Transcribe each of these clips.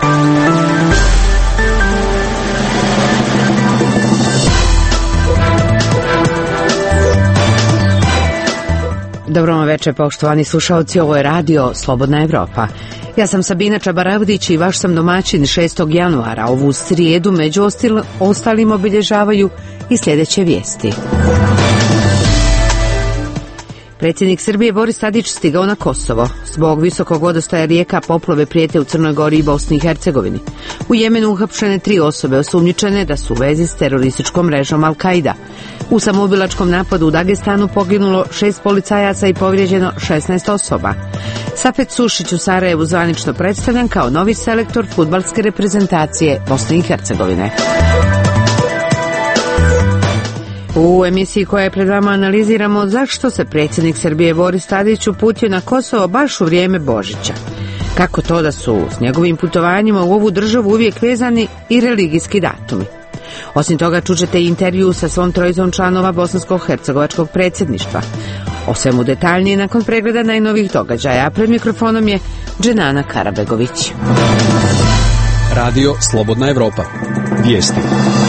Dobro vam večer, poštovani slušalci, ovo je radio Slobodna Evropa. Ja sam Sabina Čabaravdić i vaš sam domaćin 6. januara. Ovu srijedu među ostalim obilježavaju i sljedeće vijesti. Predsjednik Srbije Boris Tadić stigao na Kosovo. Zbog visokog vodostaja rijeka poplave prijete u Crnoj Gori i Bosni i Hercegovini. U Jemenu uhapšene 3 osobe osumnjičene da su u vezi s terorističkom mrežom Al-Kaida. U samoubilačkom napadu u Dagestanu poginulo 6 policajaca i povrijeđeno 16 osoba. Safet Sušić u Sarajevu zvanično predstavljan kao novi selektor fudbalske reprezentacije Bosne i Hercegovine. U emisiji koja je pred vama analiziramo zašto se predsjednik Srbije Boris Tadić uputio na Kosovo baš u vrijeme Božića. Kako to da su s njegovim putovanjima u ovu državu uvijek vezani i religijski datumi. Osim toga čućete i intervju sa svom trojicom članova bosansko-hercegovačkog predsjedništva. O svemu detaljnije nakon pregleda najnovih događaja, a pred mikrofonom je Dženana Karabegović. Radio Slobodna Evropa. Vijesti.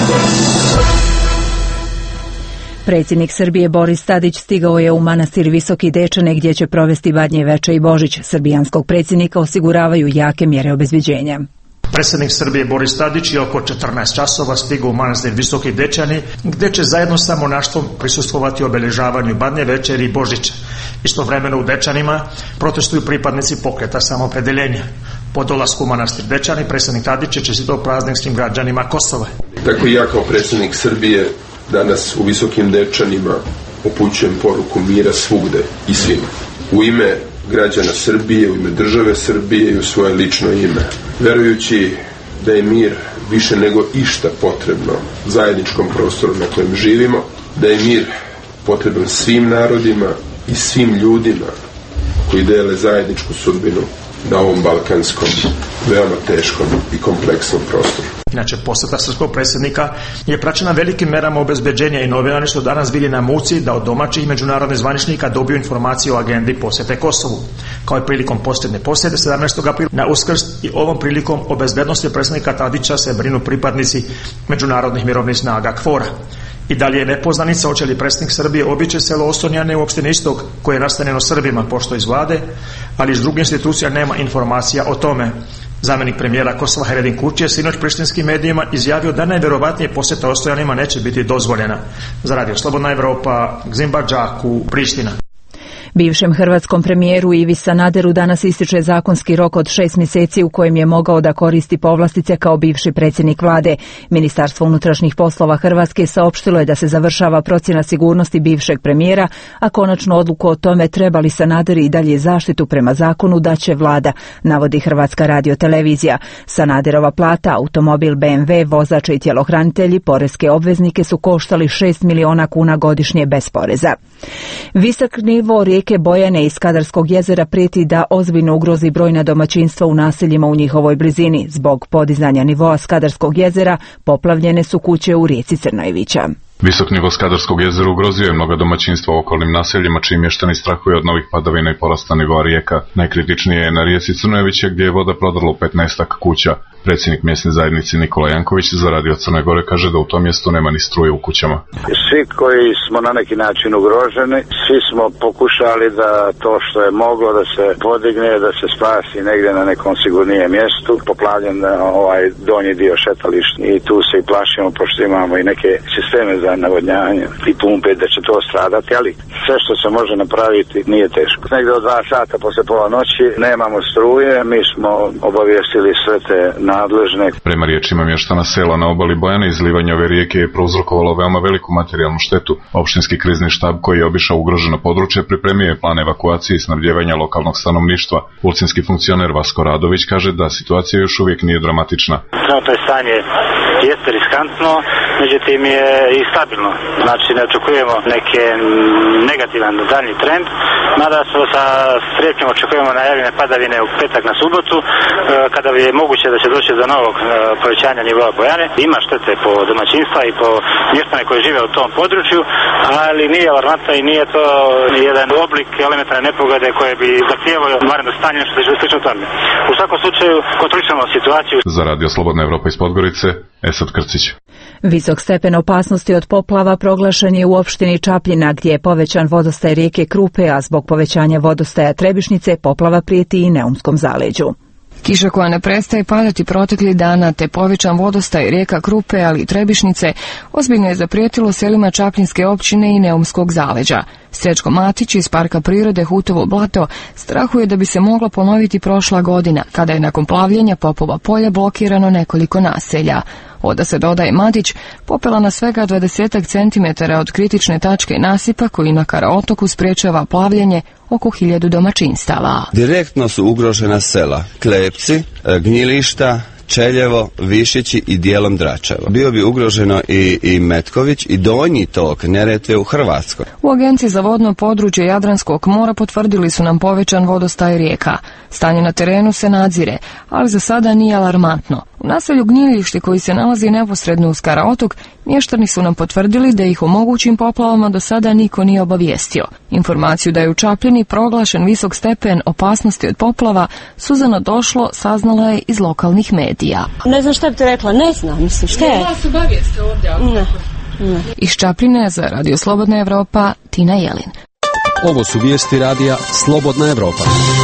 Predsjednik Srbije Boris Tadić stigao je u manastir Visoki Dečane gdje će provesti Badnje veče i Božić. Srbijanskog predsjednika osiguravaju jake mjere obezbeđenja. Predsjednik Srbije Boris Tadić je oko 14 časova stigao u manastir Visoki Dečani gdje će zajedno sa monaštvom prisustvovati obilježavanju Badnje večeri i Božića. Istovremeno u Dečanima protestuju pripadnici pokreta Samoopredeljenja. Po dolasku u manastir Dečani predsjednik Tadić će čestitao praznik svim građanima Kosova. Tako i ja kao predsjednik Srbije danas u Visokim Dečanima upućujem poruku mira svugde i svima. U ime građana Srbije, u ime države Srbije i u svoje lično ime. Verujući da je mir više nego išta potrebno zajedničkom prostoru na kojem živimo, da je mir potreban svim narodima i svim ljudima koji dele zajedničku sudbinu na ovom balkanskom, veoma teškom i kompleksnom prostoru. Inače, posjeta srpskog predsjednika je praćena velikim merama obezbeđenja i novinari su danas bili na muci da od domaćih i međunarodnih zvaničnika dobiju informacije o agendi posjete Kosovu. Kao i prilikom posljednje posjete 17. aprila na Uskrs i ovom prilikom o bezbednosti predsjednika Tadića se brinu pripadnici međunarodnih mirovnih snaga KFOR-a. I dalje je nepoznanica hoće li predsjednik Srbije obići selo Ostonjane u opštini Istok koje je nastanjeno Srbima pošto iz vlade, ali iz drugih institucija nema informacija o tome. Zamjenik premijera Kosova Heredin Kurti je sinoć prištinskim medijima izjavio da najvjerovatnije posjeta Ostojanima neće biti dozvoljena. Za radio Slobodna Evropa, Gzimba Džaku, Priština. Bivšem hrvatskom premijeru Ivi Sanaderu danas ističe zakonski rok od 6 mjeseci u kojem je mogao da koristi povlastice kao bivši predsjednik vlade. Ministarstvo unutrašnjih poslova Hrvatske saopštilo je da se završava procjena sigurnosti bivšeg premijera, a konačnu odluku o tome treba li Sanader i dalje zaštitu prema zakonu da će vlada, navodi Hrvatska radiotelevizija. Sanaderova plata, automobil BMW, vozač i tjelohranitelji, poreske obveznike su koštali 6 miliona kuna godišnje bez poreza. Visok nivo rijeke Bojane iz Skadarskog jezera prijeti da ozbiljno ugrozi brojna domaćinstva u naseljima u njihovoj blizini. Zbog podizanja nivoa Skadarskog jezera poplavljene su kuće u rijeci Crnojevića. Visok nivo Skadarskog jezera ugrozio je mnoga domaćinstva u okolnim naseljima, čiji mještani strahuju od novih padavina i porasta nivoa rijeka. Najkritičnije je na rijeci Crnojevića gdje je voda prodrla u 15-ak kuća. Predsjednik mjesne zajednice Nikola Janković za radio Crne Gore kaže da u tom mjestu nema ni struje u kućama. Svi koji smo na neki način ugroženi, svi smo pokušali da to što je moglo da se podigne, da se spasi negdje na nekom sigurnijem mjestu. Poplavljen ovaj donji dio šetališta i tu se i plašimo pošto imamo i neke sisteme za navodnjanje i pumpe da će to stradati, ali sve što se može napraviti nije teško. Negdje od 2 sata posle pola noći nemamo struje, mi smo obavijestili sve te nadležne. Prema riječima mještana sela na obali Bojane, izlivanje ove rijeke je prouzrokovalo veoma veliku materijalnu štetu. Opštinski krizni štab koji je obišao ugroženo područje pripremio je plan evakuacije i snabdijevanja lokalnog stanovništva. Ulcinski funkcioner Vasko Radović kaže da situacija još uvijek nije dramatična. To je stanje jeste riskantno, međutim je i stabilno. Znači ne očekujemo neke negativan daljnji trend, mada sa strepnjom očekujemo najavljene padavine u petak na subotu, kada je moguće da će doći do novog povećanja nivoa Bojane. Ima štete po domaćinstva i po mještane koji žive u tom području, ali nije alarmantno i nije to jedan oblik elementarne nepogode koje bi zahtijevalo vanredno stanje, što je slično tome. U svakom slučaju kontrolišemo situaciju. Za Radio Slobodna Evropa iz Podgorice, Esad Krcić. Visok stepen opasnosti od poplava proglašen je u opštini Čapljina, gdje je povećan vodostaj rijeke Krupe, a zbog povećanja vodostaja Trebišnice poplava prijeti i Neumskom zaleđu. Kiša koja ne prestaje padati proteklih dana te povećan vodostaj rijeka Krupe, ali i Trebišnice, ozbiljno je zaprijetilo selima Čapljinske općine i Neumskog zaleđa. Srećko Matić iz Parka prirode Hutovo blato strahuje da bi se mogla ponoviti prošla godina, kada je nakon plavljenja Popova polja blokirano nekoliko naselja. Oda se, dodaje Matić, popela na svega 20 cm od kritične tačke nasipa koji na Karaotoku sprečava plavljenje oko 1000 domaćinstava. Direktno su ugrožena sela Klepci, Gnjilišta, Čeljevo, Višići i dijelom Dračevo. Bio bi ugroženo i Metković i donji tok Neretve u Hrvatskoj. U Agenciji za vodno područje Jadranskog mora potvrdili su nam povećan vodostaj rijeka. Stanje na terenu se nadzire, ali za sada nije alarmantno. U naselju Gnjilište, koji se nalazi neposredno uz Karaotok, mještani su nam potvrdili da ih o mogućim poplavama do sada niko nije obavijestio. Informaciju da je u Čapljini proglašen visok stepen opasnosti od poplava Suzano Došlo saznala je iz lokalnih medija. Ne znam šta bi ti rekla, ne znam, mislim, šta je? Vas obavijeste ovdje? Ne. Iz Čapljine za Radio Slobodna Evropa, Tina Jelin. Ovo su vijesti radija Slobodna Evropa.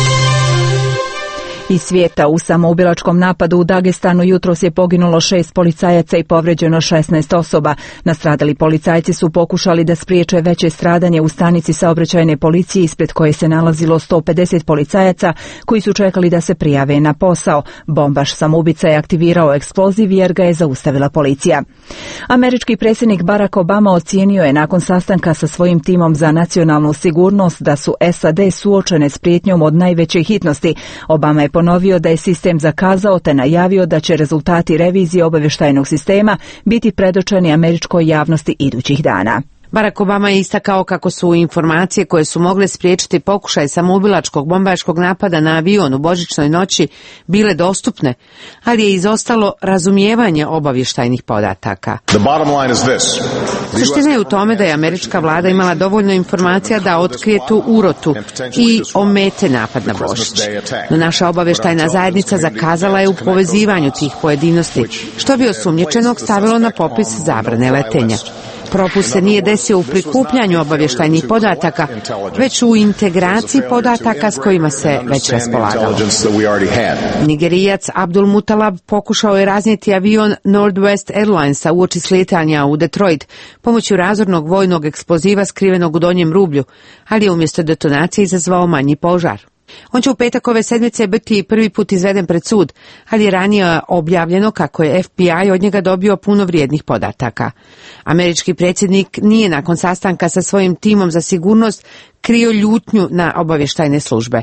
Iz svijeta, u samoubilačkom napadu u Dagestanu jutros je poginulo 6 policajaca i povređeno 16 osoba. Nastradali policajci su pokušali da spriječe veće stradanje u stanici saobraćajne policije ispred koje se nalazilo 150 policajaca koji su čekali da se prijave na posao. Bombaš samoubica je aktivirao eksploziv jer ga je zaustavila policija. Američki predsjednik Barack Obama ocijenio je nakon sastanka sa svojim timom za nacionalnu sigurnost da su SAD suočene s prijetnjom od najveće hitnosti. Obama je ponovio da je sistem zakazao te najavio da će rezultati revizije obavještajnog sistema biti predočeni američkoj javnosti idućih dana. Barack Obama je istakao kako su informacije koje su mogle spriječiti pokušaj samoubilačkog bombaškog napada na avion u božićnoj noći bile dostupne, ali je izostalo razumijevanje obavještajnih podataka. Suština je u tome da je američka vlada imala dovoljno informacija da otkrije tu urotu i omete napad na Božić. No naša obavještajna zajednica zakazala je u povezivanju tih pojedinosti, što bi osumnjičenog stavilo na popis zabrane letenja. Propust se nije desio u prikupljanju obavještajnih podataka, već u integraciji podataka s kojima se već raspolagalo. Nigerijac Abdul Mutalab pokušao je raznijeti avion Northwest Airlinesa uoči slijetanja u Detroit pomoću razornog vojnog eksploziva skrivenog u donjem rublju, ali je umjesto detonacije izazvao manji požar. On će u petak ove sedmice biti prvi put izveden pred sud, ali je ranije objavljeno kako je FBI od njega dobio puno vrijednih podataka. Američki predsjednik nije nakon sastanka sa svojim timom za sigurnost krio ljutnju na obavještajne službe.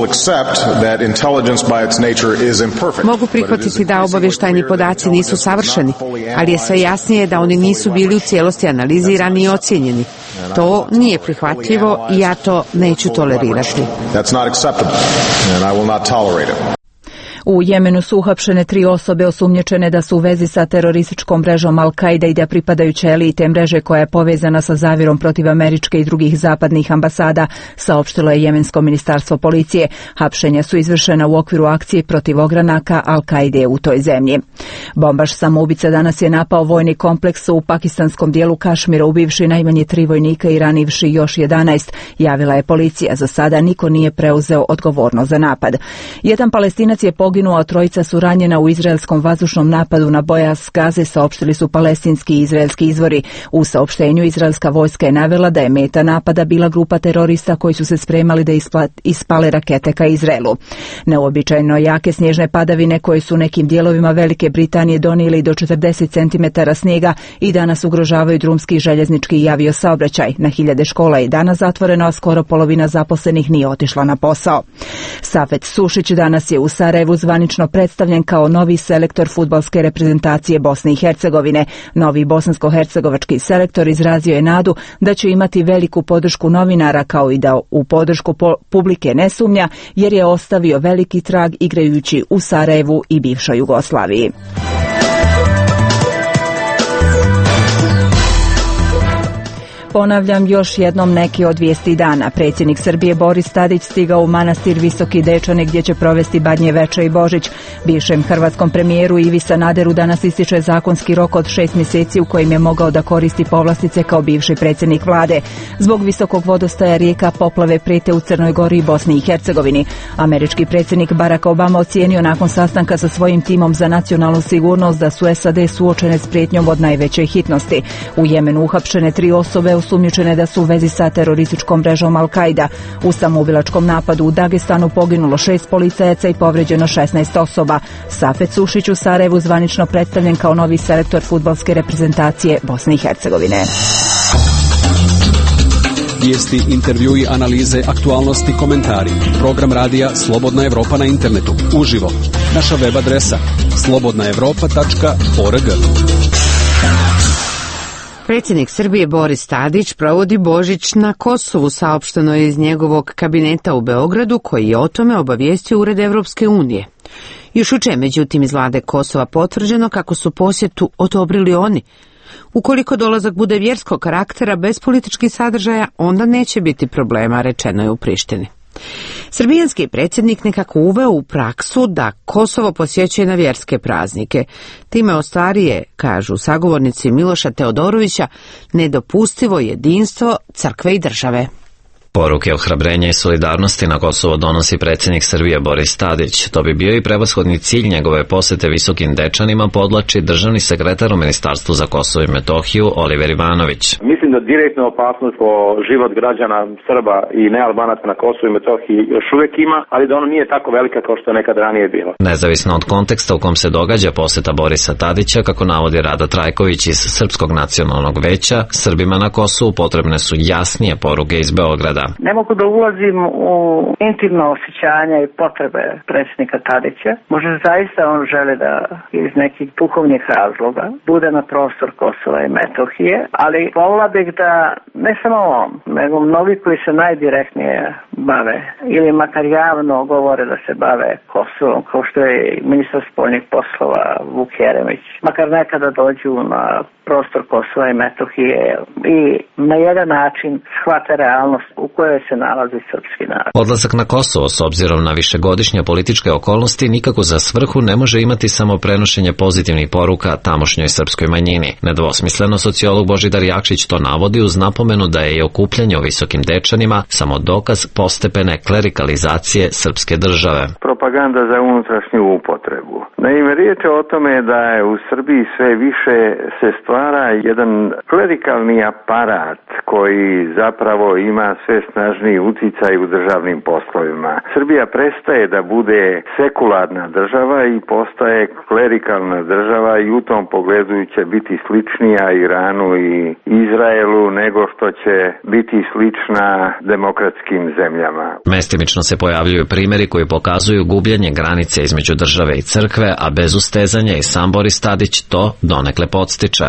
Mogu prihvatiti da obavještajni podaci nisu savršeni, ali je sve jasnije da oni nisu bili u cijelosti analizirani i ocijenjeni. To nije prihvatljivo i ja to neću tolerirati. U Jemenu su uhapšene 3 osobe osumnjičene da su u vezi sa terorističkom mrežom Al-Kaida i da pripadaju ćeliji te mreže koja je povezana sa zavirom protiv američke i drugih zapadnih ambasada, saopštilo je jemensko ministarstvo policije. Hapšenja su izvršena u okviru akcije protiv ogranaka Al-Kaide u toj zemlji. Bombaš samoubica danas je napao vojni kompleks u pakistanskom dijelu Kašmira, ubivši najmanje 3 vojnika i ranivši još 11, javila je policija. Za sada niko nije preuzeo odgovornost za napad. Jedan Palestinac je poginuo, a 3 su ranjena u izraelskom vazdušnom napadu na Bojas Gaze, saopštili su palestinski i izraelski izvori. U saopštenju izraelska vojska je navela da je meta napada bila grupa terorista koji su se spremali da ispale rakete ka Izraelu. Neobičajno jake snježne padavine koje su nekim dijelovima Velike Britanije donijeli do 40 cm snijega i danas ugrožavaju drumski, željeznički i avio saobraćaj. Na 1000 škola je danas zatvoreno, a skoro polovina zaposlenih nije otišla na posao. Safet Sušić danas je u Sarajevu zvanično predstavljen kao novi selektor fudbalske reprezentacije Bosne i Hercegovine. Novi bosansko-hercegovački selektor izrazio je nadu da će imati veliku podršku novinara, kao i da u podršku publike ne sumnja, jer je ostavio veliki trag igrajući u Sarajevu i bivšoj Jugoslaviji. Ponavljam još jednom neke od vijesti dana. Predsjednik Srbije Boris Tadić stigao u manastir Visoki Dečani gdje će provesti Badnje veče i Božić. Bivšem hrvatskom premijeru Ivi Sanaderu danas ističe zakonski rok od 6 mjeseci u kojem je mogao da koristi povlastice kao bivši predsjednik vlade. Zbog visokog vodostaja rijeka poplave prijete u Crnoj Gori i Bosni i Hercegovini. Američki predsjednik Barack Obama ocijenio nakon sastanka sa svojim timom za nacionalnu sigurnost da su SAD suočene s prijetnjom od najveće hitnosti. U Jemenu uhapšene 3 osobe osumnjičene da su u vezi sa terorističkom mrežom Al-Qaida. U samoubilačkom napadu u Dagestanu poginulo 6 policajaca i povređeno 16 osoba. Safet Sušić u Sarajevu zvanično predstavljen kao novi selektor fudbalske reprezentacije Bosne i Hercegovine. Vijesti, intervjui, analize, aktualnosti, komentari. Program radija Slobodna Evropa na internetu. Uživo. Naša web adresa slobodnaevropa.org. Predsjednik Srbije Boris Tadić provodi Božić na Kosovu, saopšteno je iz njegovog kabineta u Beogradu, koji je o tome obavijestio Ured Evropske unije. Još juče je međutim iz vlade Kosova potvrđeno kako su posjetu odobrili oni. Ukoliko dolazak bude vjerskog karaktera bez političkih sadržaja, onda neće biti problema, rečeno je u Prištini. Srbijanski predsjednik nekako uveo u praksu da Kosovo posjećuje na vjerske praznike. Time ostvaruje, kažu sagovornici Miloša Teodorovića, nedopustivo jedinstvo crkve i države. Poruke ohrabrenja i solidarnosti na Kosovo donosi predsjednik Srbije Boris Tadić. To bi bio i prevashodni cilj njegove posjete Visokim Dečanima, podvlači državni sekretar u Ministarstvu za Kosovo i Metohiju Oliver Ivanović. Mislim da direktna opasnost po život građana Srba i nealbanaca na Kosovu i Metohiji još uvijek ima, ali da ono nije tako velika kao što je nekad ranije bilo. Nezavisno od konteksta u kom se događa posjeta Borisa Tadića, kako navodi Rada Trajković iz Srpskog nacionalnog veća, Srbima na Kosovu potrebne su jasnije poruke iz Beograda. Ne mogu da ulazim u intimno osjećanja i potrebe predsjednika Tadića. Možda zaista on želi da iz nekih duhovnih razloga bude na prostor Kosova i Metohije, ali volila bih da ne samo on, nego mnogi koji se najdirektnije bave ili makar javno govore da se bave Kosovom, kao što je ministar spoljnih poslova Vuk Jeremić, makar nekada dođu na prostor Kosova i Metohije i na jedan način shvate realnost u kojoj se nalazi srpski narod. Odlazak na Kosovo s obzirom na višegodišnje političke okolnosti nikako za svrhu ne može imati samo prenošenje pozitivnih poruka tamošnjoj srpskoj manjini. Nedvosmisleno sociolog Božidar Jakšić to navodi uz napomenu da je i okupljanje u Visokim Dečanima samo dokaz postepene klerikalizacije srpske države. Propaganda za unutrašnju upotrebu. Naime, riječ je o tome da je u Srbiji sve više se stvara jedan klerikalni aparat koji zapravo ima sve snažniji uticaj u državnim poslovima. Srbija prestaje da bude sekularna država i postaje klerikalna država i u tom pogledu će biti sličnija Iranu i Izraelu nego što će biti slična demokratskim zemljama. Mestimično se pojavljuju primjeri koji pokazuju gubljenje granice između države i crkve, a bez ustezanja i sam Boris Tadić to donekle podstiče.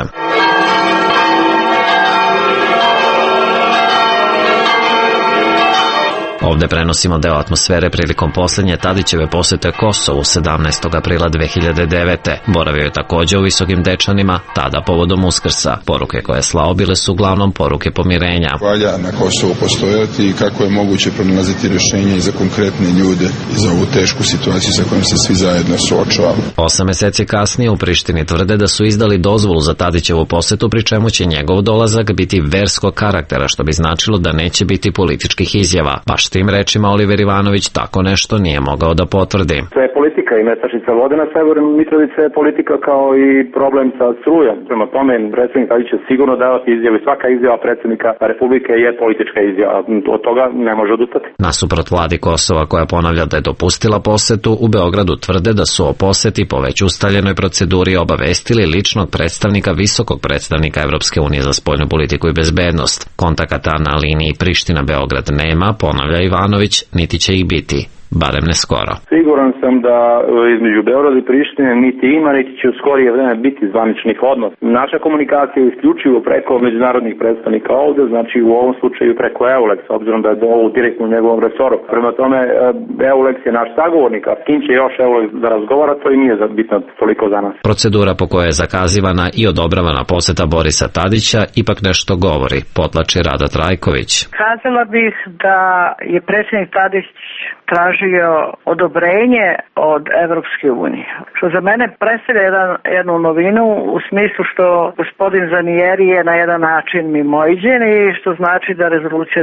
Ovdje prenosimo deo atmosfere prilikom posljednje Tadićeve posjete Kosovu 17. aprila 2009. Boravio je također u Visokim Dečanima, tada povodom Uskrsa. Poruke koje je slao bile su uglavnom poruke pomirenja. Valja na Kosovu postojati i kako je moguće pronalaziti rješenje i za konkretne ljude i za ovu tešku situaciju sa kojom se svi zajedno suočavamo. 8 mjeseci kasnije u Prištini tvrde da su izdali dozvolu za Tadićevu posjetu, pri čemu će njegov dolazak biti verskog karaktera, što bi značilo da neće biti političkih izjava. Baš tim rečima Oliver Ivanović tako nešto nije mogao da potvrdi. To je politika i nestašica vode na severu Mitrovice je politika kao i problem sa strujom. Prema tome, predsjednik Tadić će sigurno davati izjavu. Svaka izjava predsjednika Republike je politička izjava. Od toga ne može odustati. Nasuprot vladi Kosova, koja ponavlja da je dopustila posjetu, u Beogradu tvrde da su o posjeti po već ustaljenoj proceduri obavestili ličnog predstavnika, visokog predstavnika Evropske unije za spoljnu politiku i bezbednost. Kontakata na liniji Priština-Beograd nema, ponavlja Ivanović, niti će ih biti. barem ne skoro. Siguran sam da između Beograda i Prištine niti ima, niti će u skorije vreme biti zvaničnih odnosa. Naša komunikacija je isključivo preko međunarodnih predstavnika ovde, znači u ovom slučaju preko EULEX, obzirom da je ovo direktno u njegovom resoru. Prema tome, EULEX je naš sagovornik, a s kim će još EULEX da razgovara, to i nije bitno toliko za nas. Procedura po kojoj je zakazivana i odobravana poseta Borisa Tadića ipak nešto govori, potlači Rada Trajković. Kazala bih da je predsjednik Tadić tražio odobrenje od Evropske unije. Što za mene predstavlja jednu novinu u smislu što gospodin Zanieri je na jedan način mimoiđen i što znači da rezolucija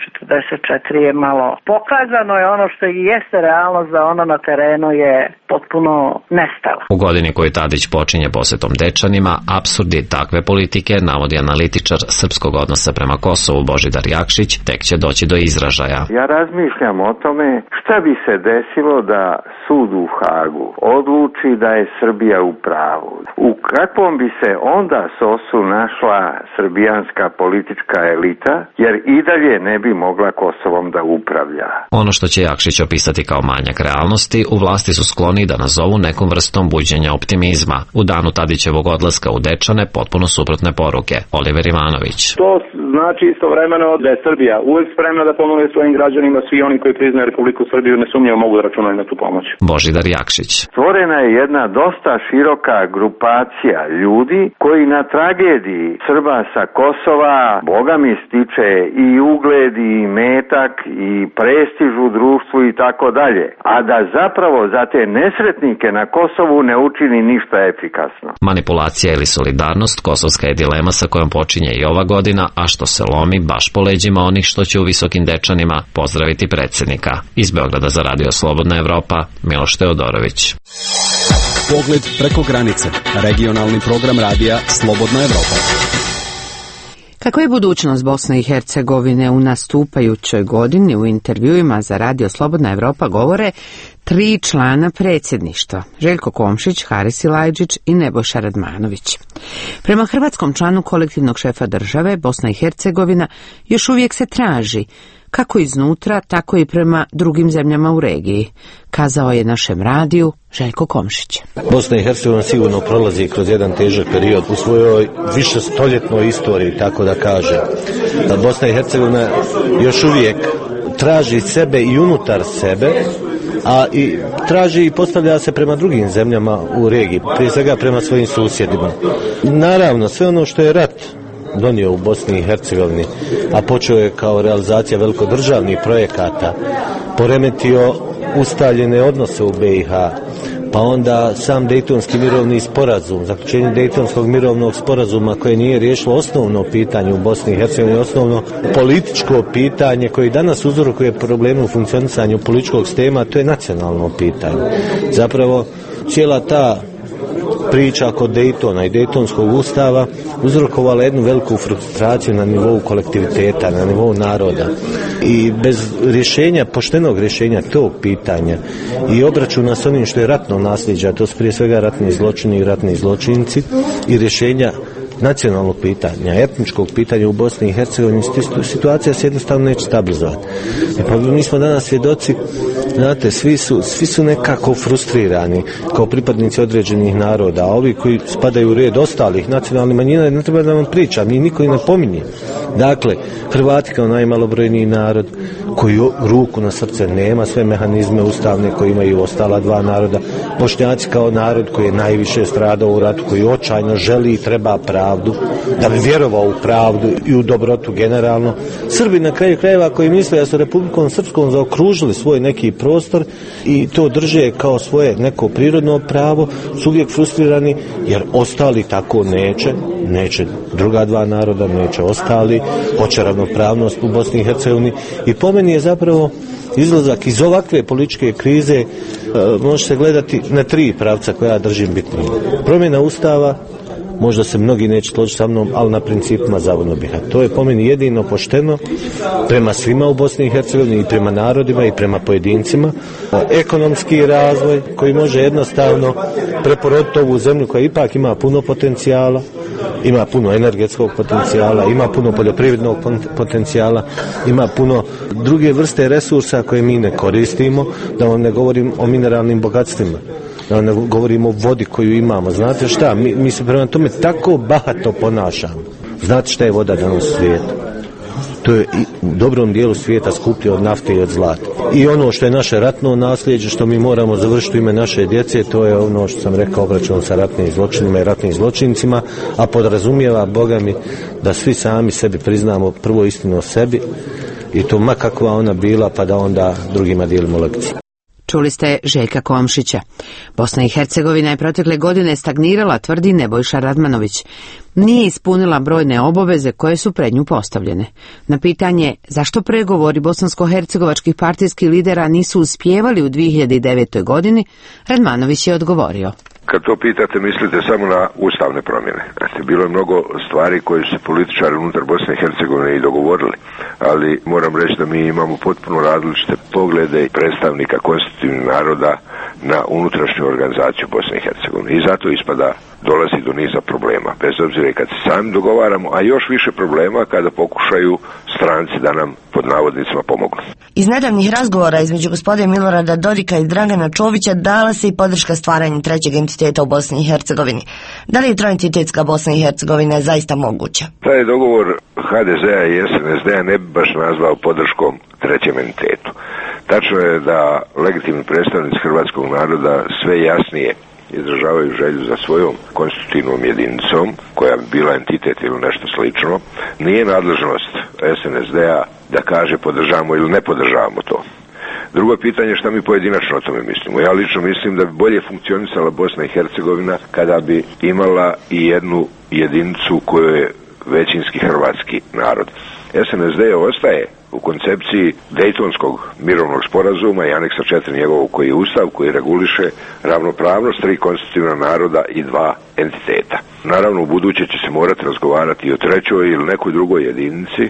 1244 je malo pokazano je ono što i jeste realnost da ona na terenu je potpuno nestala. U godini koju Tadić počinje posetom Dečanima, apsurdi takve politike, navodi analitičar srpskog odnosa prema Kosovu Božidar Jakšić, tek će doći do izražaja. Ja razmišljam o tome šta bi se desilo da sud u Hagu odluči da je Srbija u pravu. U kakvom bi se onda sosu našla srbijanska politička elita, jer i dalje ne bi mogla Kosovom da upravlja. Ono što će Jakšić opisati kao manjak realnosti, u vlasti su skloni da nazovu nekom vrstom buđenja optimizma. U danu Tadićevog odlaska u Dečane potpuno suprotne poruke. Oliver Ivanović. To znači istovremeno da je Srbija uvek spremna da pomogne svojim građanima, svi oni koji priznaju Republiku Srbiju nesumnjivo mogu da računaju na tu pomoć. Božidar Jakšić. Stvorena je jedna dosta široka grupacija ljudi koji na tragediji Srba sa Kosova, Boga mi, stiče i ugled i metak i prestiž u društvu i tako dalje, a da zapravo za te nesretnike na Kosovu ne učini ništa efikasno. Manipulacija ili solidarnost, kosovska je dilema sa kojom počinje i ova godina, a što se lomi baš po leđima onih što će u Visokim Dečanima pozdraviti predsjednika. Iz Beograda za Radio Slobodna Evropa, Miloš Teodorović. Pogled preko granice. Regionalni program radija Slobodna Evropa. Kakva je budućnost Bosne i Hercegovine u nastupajućoj godini, u intervjuima za Radio Slobodna Evropa govore 3 člana predsjedništva, Željko Komšić, Haris Silajđić i Nebojša Radmanović. Prema hrvatskom članu kolektivnog šefa države, Bosna i Hercegovina još uvijek se traži, kako iznutra, tako i prema drugim zemljama u regiji, kazao je našem radiju Željko Komšić. Bosna i Hercegovina sigurno prolazi kroz jedan težak period u svojoj višestoljetnoj istoriji, tako da kaže. Bosna i Hercegovina još uvijek traži sebe i unutar sebe, a i traži i postavlja se prema drugim zemljama u regiji, prije svega prema svojim susjedima. Naravno, sve ono što je rat donio u Bosni i Hercegovini, a počeo je kao realizacija velikodržavnih projekata, poremetio ustaljene odnose u BiH, pa onda sam Dejtonski mirovni sporazum, zaključenje Dejtonskog mirovnog sporazuma koje nije riješilo osnovno pitanje u Bosni i Hercegovini, osnovno političko pitanje koje danas uzrokuje probleme u funkcionisanju političkog sistema, to je nacionalno pitanje. Zapravo cijela ta priča kod Dejtona i Dejtonskog ustava uzrokovala jednu veliku frustraciju na nivou kolektiviteta, na nivou naroda. I bez rješenja, poštenog rješenja tog pitanja i obračuna s onim što je ratno nasljeđe, a to su prije svega ratni zločini i ratni zločinci, i rješenja nacionalnog pitanja, etničkog pitanja u Bosni i Hercegovini, situacija se jednostavno neće stabilizovati. Pa mi smo danas svjedoci, znate, svi su nekako frustrirani kao pripadnici određenih naroda, a ovi koji spadaju u red ostalih nacionalnih manjina, ne treba da vam pričam, ni niko i ne pominje. Dakle, Hrvati kao najmalobrojniji narod koji ruku na srce nema sve mehanizme ustavne koje imaju ostala dva naroda, Bošnjaci kao narod koji je najviše stradao u ratu, koji očajno želi i treba pravdu, da bi vjerovao u pravdu i u dobrotu generalno. Srbi na kraju krajeva koji misle da su Republikom Srpskom zaokružili svoj neki prostor i to drže kao svoje neko prirodno pravo, su uvijek frustrirani jer ostali tako neće druga dva naroda, neće ostali, hoće ravnopravnost u Bosni i Hercegovini. I po meni je zapravo izlazak iz ovakve političke krize može se gledati na 3 pravca koja ja držim bitnim. Promjena ustava, možda se mnogi neće složiti sa mnom, ali na principima zavodno biha. To je po meni jedino pošteno prema svima u Bosni i Hercegovini i prema narodima i prema pojedincima. Ekonomski razvoj koji može jednostavno preporoditi ovu zemlju koja ipak ima puno potencijala ima puno energetskog potencijala, ima puno poljoprivrednog potencijala, ima puno druge vrste resursa koje mi ne koristimo, da vam ne govorim o mineralnim bogatstvima, da vam ne govorim o vodi koju imamo. Znate šta, mi se prema tome tako bahato ponašamo. Znate šta je voda danas u svijetu? To je u dobrom dijelu svijeta skuplje od nafte i od zlata. I ono što je naše ratno nasljeđe, što mi moramo završiti u ime naše djece, to je ono što sam rekao, obračun sa ratnim zločinima i ratnim zločincima, a podrazumijeva, Boga mi, da svi sami sebi priznamo prvo istinu o sebi, i to ma kakva ona bila, pa da onda drugima dijelimo lekcije. Čuli ste Željka Komšića. Bosna i Hercegovina je protekle godine stagnirala, tvrdi Nebojša Radmanović. Nije ispunila brojne obaveze koje su pred nju postavljene. Na pitanje zašto pregovori bosansko-hercegovačkih partijskih lidera nisu uspijevali u 2009. godini, Radmanović je odgovorio. Kad to pitate, mislite samo na ustavne promjene. Bilo je mnogo stvari koje su se političari unutar Bosne i Hercegovine i dogovorili, ali moram reći da mi imamo potpuno različite poglede predstavnika konstitutivnih naroda na unutrašnju organizaciju Bosne i Hercegovine. I zato ispada dolazi do niza problema, bez obzira i kad se sami dogovaramo, a još više problema kada pokušaju stranci da nam pod navodnicima pomognu. Iz nedavnih razgovora između gospodina Milorada Dodika i Dragana Čovića dala se i podrška stvaranju trećeg entiteta u Bosni i Hercegovini. Da li je troentitetska Bosna i Hercegovina zaista moguća? Taj dogovor HDZ-a i SNSD-a ne bi baš nazvao podrškom trećem entitetu. Tačno je da legitimni predstavnici hrvatskog naroda sve jasnije izražavaju želju za svojom konstitutivnom jedinicom, koja bi bila entitet ili nešto slično. Nije nadležnost SNSD-a da kaže podržavamo ili ne podržavamo to. Drugo pitanje, šta mi pojedinačno o tome mislimo. Ja lično mislim da bi bolje funkcionisala Bosna i Hercegovina kada bi imala i jednu jedinicu koju je većinski hrvatski narod. SNSD ostaje u koncepciji Dejtonskog mirovnog sporazuma i aneksa 4 njegovog, koji je ustav koji reguliše ravnopravnost tri konstitutivna naroda i dva entiteta. Naravno, u buduće će se morati razgovarati i o trećoj ili nekoj drugoj jedinici,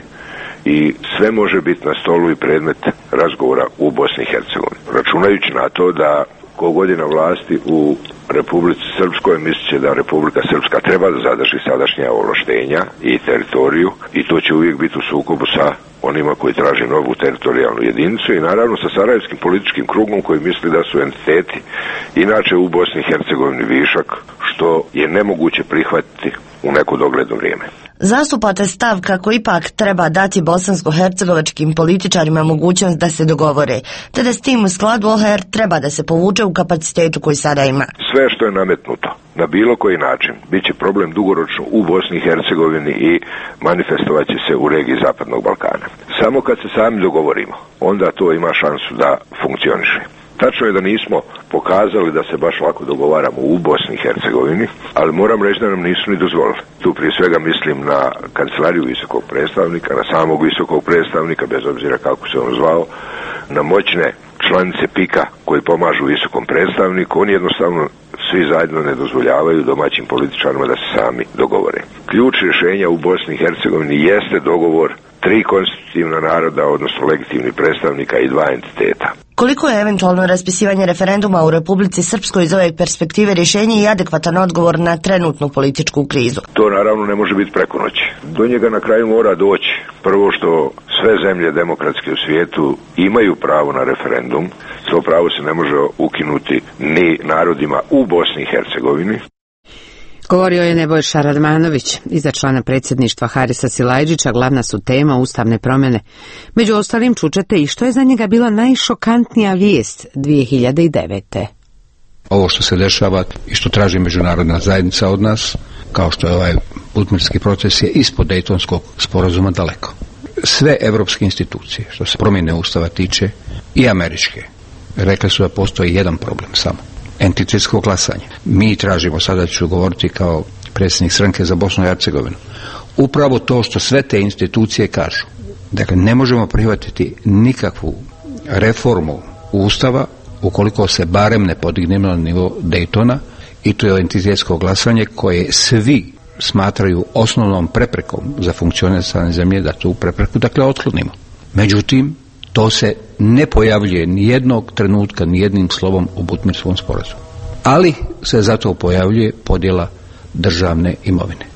i sve može biti na stolu i predmet razgovora u Bosni i Hercegovini. Računajući na to da ko godina vlasti u Republici Srpskoj misli da Republika Srpska treba da zadrži sadašnja ovlaštenja i teritoriju, i to će uvijek biti u sukobu sa onima koji traže novu teritorijalnu jedinicu, i naravno sa sarajevskim političkim krugom koji misli da su entiteti inače u Bosni i Hercegovini višak, što je nemoguće prihvatiti u neko dogledno vrijeme. Zastupate stav kako ipak treba dati bosansko-hercegovačkim političarima mogućnost da se dogovore, te da s tim u skladu OHR treba da se povuče u kapacitetu koji sada ima. Sve što je nametnuto na bilo koji način bit će problem dugoročno u Bosni i Hercegovini i manifestovat će se u regiji Zapadnog Balkana. Samo kad se sami dogovorimo, onda to ima šansu da funkcioniše. Tačno je da nismo pokazali da se baš lako dogovaramo u Bosni i Hercegovini, ali moram reći da nam nisu ni dozvolili. Tu prije svega mislim na kancelariju visokog predstavnika, na samog visokog predstavnika, bez obzira kako se on zvao, na moćne članice PIK-a koji pomažu visokom predstavniku. Oni jednostavno svi zajedno ne dozvoljavaju domaćim političarima da se sami dogovore. Ključ rješenja u Bosni i Hercegovini jeste dogovor tri konstitutivna naroda, odnosno legitimnih predstavnika i dva entiteta. Koliko je eventualno raspisivanje referenduma u Republici Srpskoj iz ove perspektive rješenje i adekvatan odgovor na trenutnu političku krizu? To naravno ne može biti preko noći. Do njega na kraju mora doći. Prvo, što sve zemlje demokratske u svijetu imaju pravo na referendum. To pravo se ne može ukinuti ni narodima u Bosni i Hercegovini. Govorio je Nebojša Radmanović. Iza člana predsjedništva Harisa Silajdžića glavna su tema ustavne promjene. Među ostalim čućete i što je za njega bila najšokantnija vijest 2009. Ovo što se dešava i što traži međunarodna zajednica od nas, kao što je ovaj Budimirski proces, je ispod Dejtonskog sporazuma daleko. Sve evropske institucije, što se promjene ustava tiče, i američke, rekli su da postoji jedan problem samo. Entitetsko glasanje. Mi tražimo, sada ću govoriti kao predsjednik stranke za Bosnu i Hercegovinu, upravo to što sve te institucije kažu. Dakle, ne možemo prihvatiti nikakvu reformu Ustava ukoliko se barem ne podignemo na nivo Daytona, i to je entitetsko glasanje koje svi smatraju osnovnom preprekom za funkcionisanje zemlje, da tu prepreku dakle otklonimo. Međutim, to se ne pojavljuje ni jednog trenutka, ni jednim slovom u Budimirskom sporazumu. Ali se zato pojavljuje podjela državne imovine.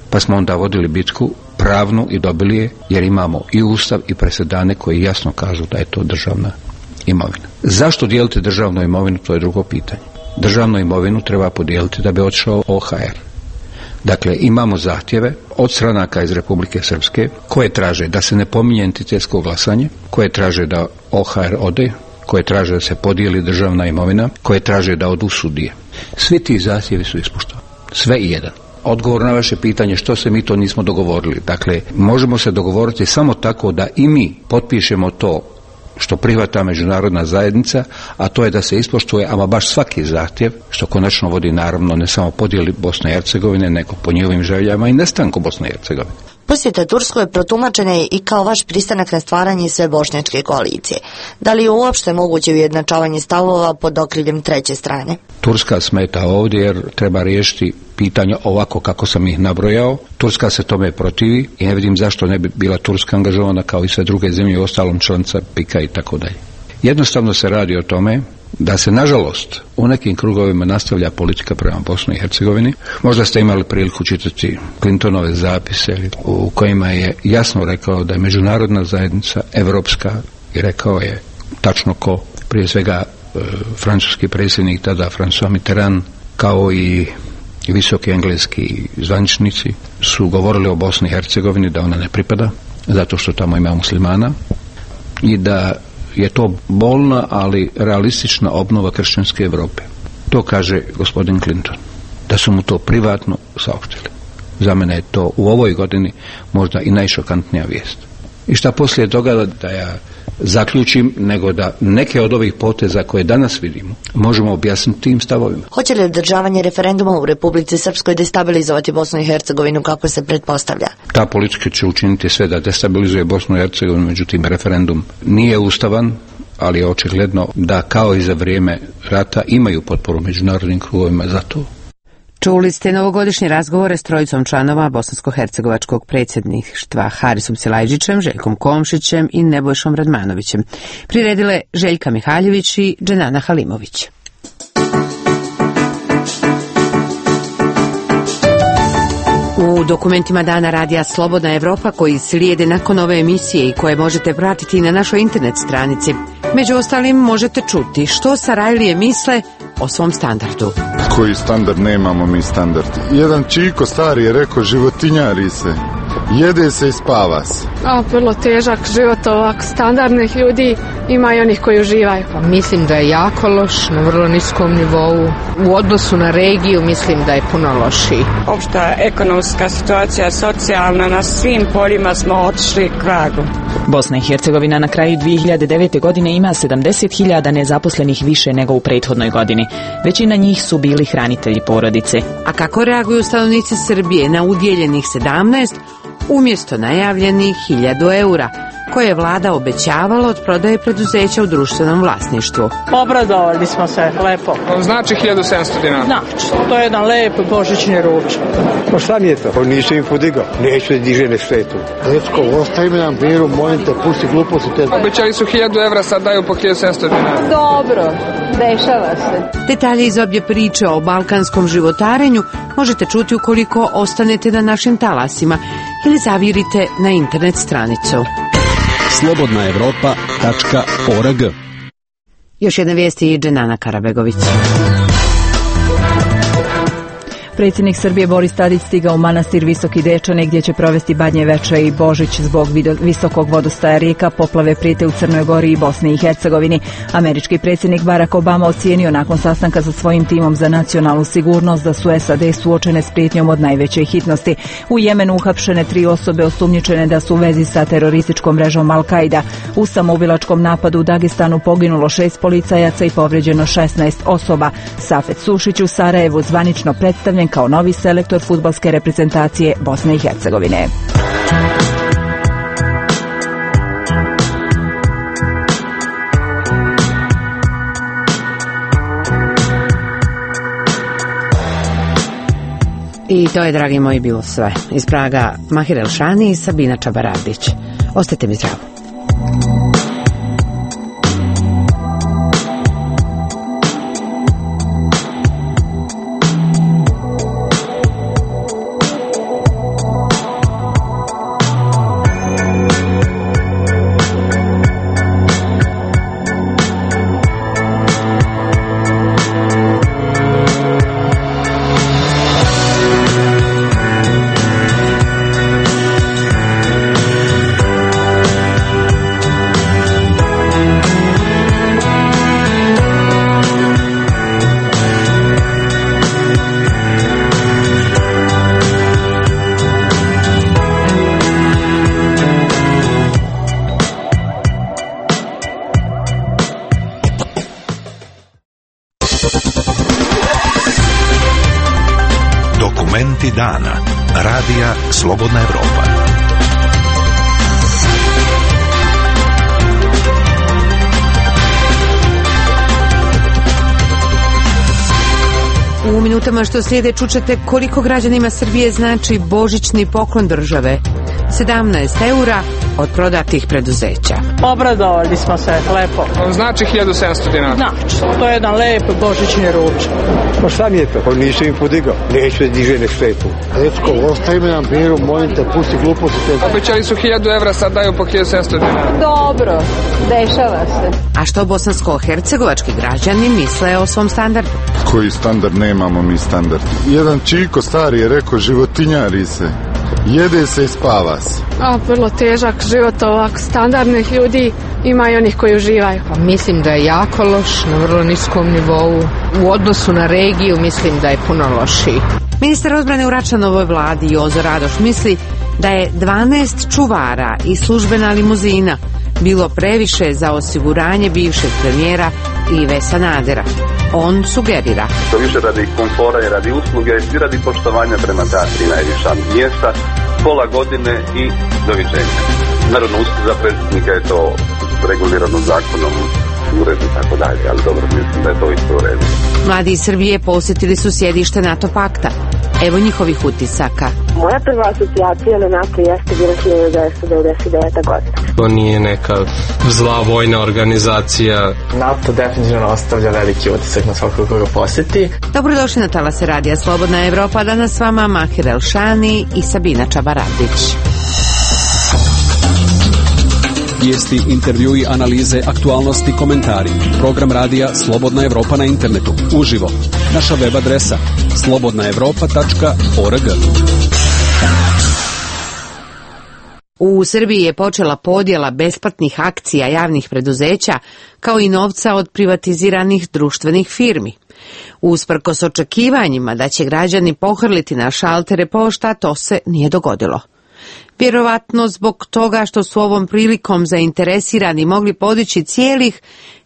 Pa smo onda vodili bitku pravnu i dobili je, jer imamo i ustav i presedane koji jasno kažu da je to državna imovina. Zašto dijeliti državnu imovinu, to je drugo pitanje. Državnu imovinu treba podijeliti da bi otišao OHR. Dakle, imamo zahtjeve od stranaka iz Republike Srpske koje traže da se ne pominje entitetsko glasanje, koje traže da OHR ode, koje traže da se podijeli državna imovina, koje traže da odu sudije. Svi ti zahtjevi su ispoštovani. Sve i jedan. Odgovor na vaše pitanje što se mi to nismo dogovorili. Dakle, možemo se dogovoriti samo tako da i mi potpišemo to što prihvata međunarodna zajednica, a to je da se ispoštuje ama baš svaki zahtjev, što konačno vodi naravno ne samo podjeli Bosne i Hercegovine, nego po njihovim željama i nestanku Bosne i Hercegovine. Posjeta Turskoj protumačena je i kao vaš pristanak na stvaranje sve bošnjačke koalicije. Da li je uopšte moguće ujednačavanje stavova pod okriljem treće strane? Turska smeta ovdje jer treba riješiti pitanja ovako kako sam ih nabrojao. Turska se tome protivi i ne vidim zašto ne bi bila Turska angažovana kao i sve druge zemlje, ostalom članica PIK-a i tako dalje. Jednostavno se radi o tome da se, nažalost, u nekim krugovima nastavlja politika prema Bosni i Hercegovini. Možda ste imali priliku čitati Clintonove zapise u kojima je jasno rekao da je međunarodna zajednica evropska, i rekao je tačno ko, prije svega francuski predsjednik tada François Mitterrand, kao i visoki engleski zvaničnici su govorili o Bosni i Hercegovini da ona ne pripada, zato što tamo ima muslimana i da je to bolna, ali realistična obnova kršćanske Europe. To kaže gospodin Clinton. Da su mu to privatno saopštili. Za mene je to u ovoj godini možda i najšokantnija vijest. I šta poslije toga da ja zaključim, nego da neke od ovih poteza koje danas vidimo možemo objasniti tim stavovima. Hoće li održavanje referenduma u Republici Srpskoj destabilizovati Bosnu i Hercegovinu kako se pretpostavlja? Ta politika će učiniti sve da destabilizuje Bosnu i Hercegovinu, međutim referendum nije ustavan, ali je očigledno da kao i za vrijeme rata imaju potporu međunarodnim krugovima za to. Čuli ste novogodišnje razgovore s trojicom članova bosansko-hercegovačkog predsjedništva Harisom Silajđićem, Željkom Komšićem i Nebojšom Radmanovićem. Priredile Željka Mihaljević i Dženana Halimović. U dokumentima Dana radija Slobodna Evropa koji slijede nakon ove emisije i koje možete pratiti na našoj internet stranici, među ostalim možete čuti što Sarajlije misle o svom standardu. Koji standard? Nemamo mi standard. Jedan čiko stari je rekao, životinjari se, jede se i spava se. Vrlo težak život ovak standardnih ljudi, ima i onih koji uživaju. Mislim da je jako loš, na vrlo niskom nivou. U odnosu na regiju mislim da je puno lošiji. Opšta ekonomska situacija, socijalna, na svim poljima smo otišli k vragu. Bosna i Hercegovina na kraju 2009. godine ima 70.000 nezaposlenih više nego u prethodnoj godini. Većina njih su bili hranitelji porodice. A kako reaguju stanovnici Srbije na udjeljenih 17 umjesto najavljenih 1000 eura, koje je vlada obećavala od prodaje preduzeća u društvenom vlasništvu? Obradovali smo se lepo. Znači 1700 dinara. Znači, to je jedan lep božićni ručak. Pa šta mi je to? Nisu im podigao. Neću da diže ne štetu. Recko, ostavi me na miru, molim te, pusti gluposti. Obećali su 1000 evra, sad daju po 1700 dinara. Dobro, dešava se. Detalje iz obje priče o balkanskom životarenju možete čuti ukoliko ostanete na našim talasima ili zavirite na internet stranicu slobodnaevropa.org. Još jedna vijest i Dženana Karabegović. Predsjednik Srbije Boris Tadić stigao u manastir Visoki Dečane gdje će provesti Badnje veče i Božić zbog visokog vodostaja rijeka. Poplave prijete u Crnoj Gori i Bosni i Hercegovini. Američki predsjednik Barack Obama ocijenio nakon sastanka sa svojim timom za nacionalnu sigurnost da su SAD suočene s prijetnjom od najveće hitnosti. U Jemenu uhapšene 3 osobe osumnjičene da su u vezi sa terorističkom mrežom Al-Qaida. U samoubilačkom napadu u Dagestanu poginulo 6 policajaca i povrijeđeno 16 osoba. Safet Sušić u Sarajevu zvanično predstavljen kao novi selektor fudbalske reprezentacije Bosne i Hercegovine. I to je, dragi moji, bilo sve. Iz Praga Mahir Elšani i Sabina Čabaradić. Ostajte mi zdravo. Momenti dana. Radija Slobodna Evropa. U minutama što slijede čućete koliko građanima Srbije znači božićni poklon države. 17 eura od prodatih preduzeća. Obradovali smo se lepo. Znači 1700 dinara. Znači, to je jedan lep božićni ručak. Pa šta mi je to? Pa nisam im podigao. Neću da diže na štetu. Recko, ostavi me na miru, molim te, pusti gluposti. Obećali su 1000 evra, sad daju po 1700 dinara. Dobro, dešava se. A što bosansko-hercegovački građani misle o svom standardu? Koji standard? Nemamo mi standard. Jedan čiko stari je rekao, životinjari se. Jede se i spava se. Vrlo težak život ovak standardnih ljudi, ima i onih koji uživaju. Pa mislim da je jako loš, na vrlo niskom nivou. U odnosu na regiju mislim da je puno lošiji. Ministar odbrane u Račanovoj vladi Jozo Radoš misli da je 12 čuvara i službena limuzina bilo previše za osiguranje bivšeg premijera Ive Sanadera. On sugerira. To više radi komfora i radi usluge i radi poštovanja prema ta tri najviša mjesta, pola godine i doviđenja. Naravno, za predsjednika je to regulirano zakonom, uredu i tako dalje, ali dobro, mislim da je to isto u redu. Mladi iz Srbije posjetili su sjedište NATO pakta. Evo njihovih utisaka. Moja prva asocijacija na NATO jeste bila 1999. godina. To nije neka zla vojna organizacija. NATO definitivno ostavlja veliki utisak na svakog koga posjeti. Dobrodošli na talase Radija Slobodna Evropa. Danas s vama Mahir Elšani i Sabina Čabaradić. Vijesti, intervjui, analize, aktualnosti, komentari. Program radija Slobodna Evropa na internetu. Uživo. Naša web adresa slobodnaevropa.org. U Srbiji je počela podjela besplatnih akcija javnih preduzeća kao i novca od privatiziranih društvenih firmi. Usprkos očekivanjima da će građani pohrliti na šaltere pošta, to se nije dogodilo. Vjerovatno zbog toga što su ovom prilikom zainteresirani mogli podići cijelih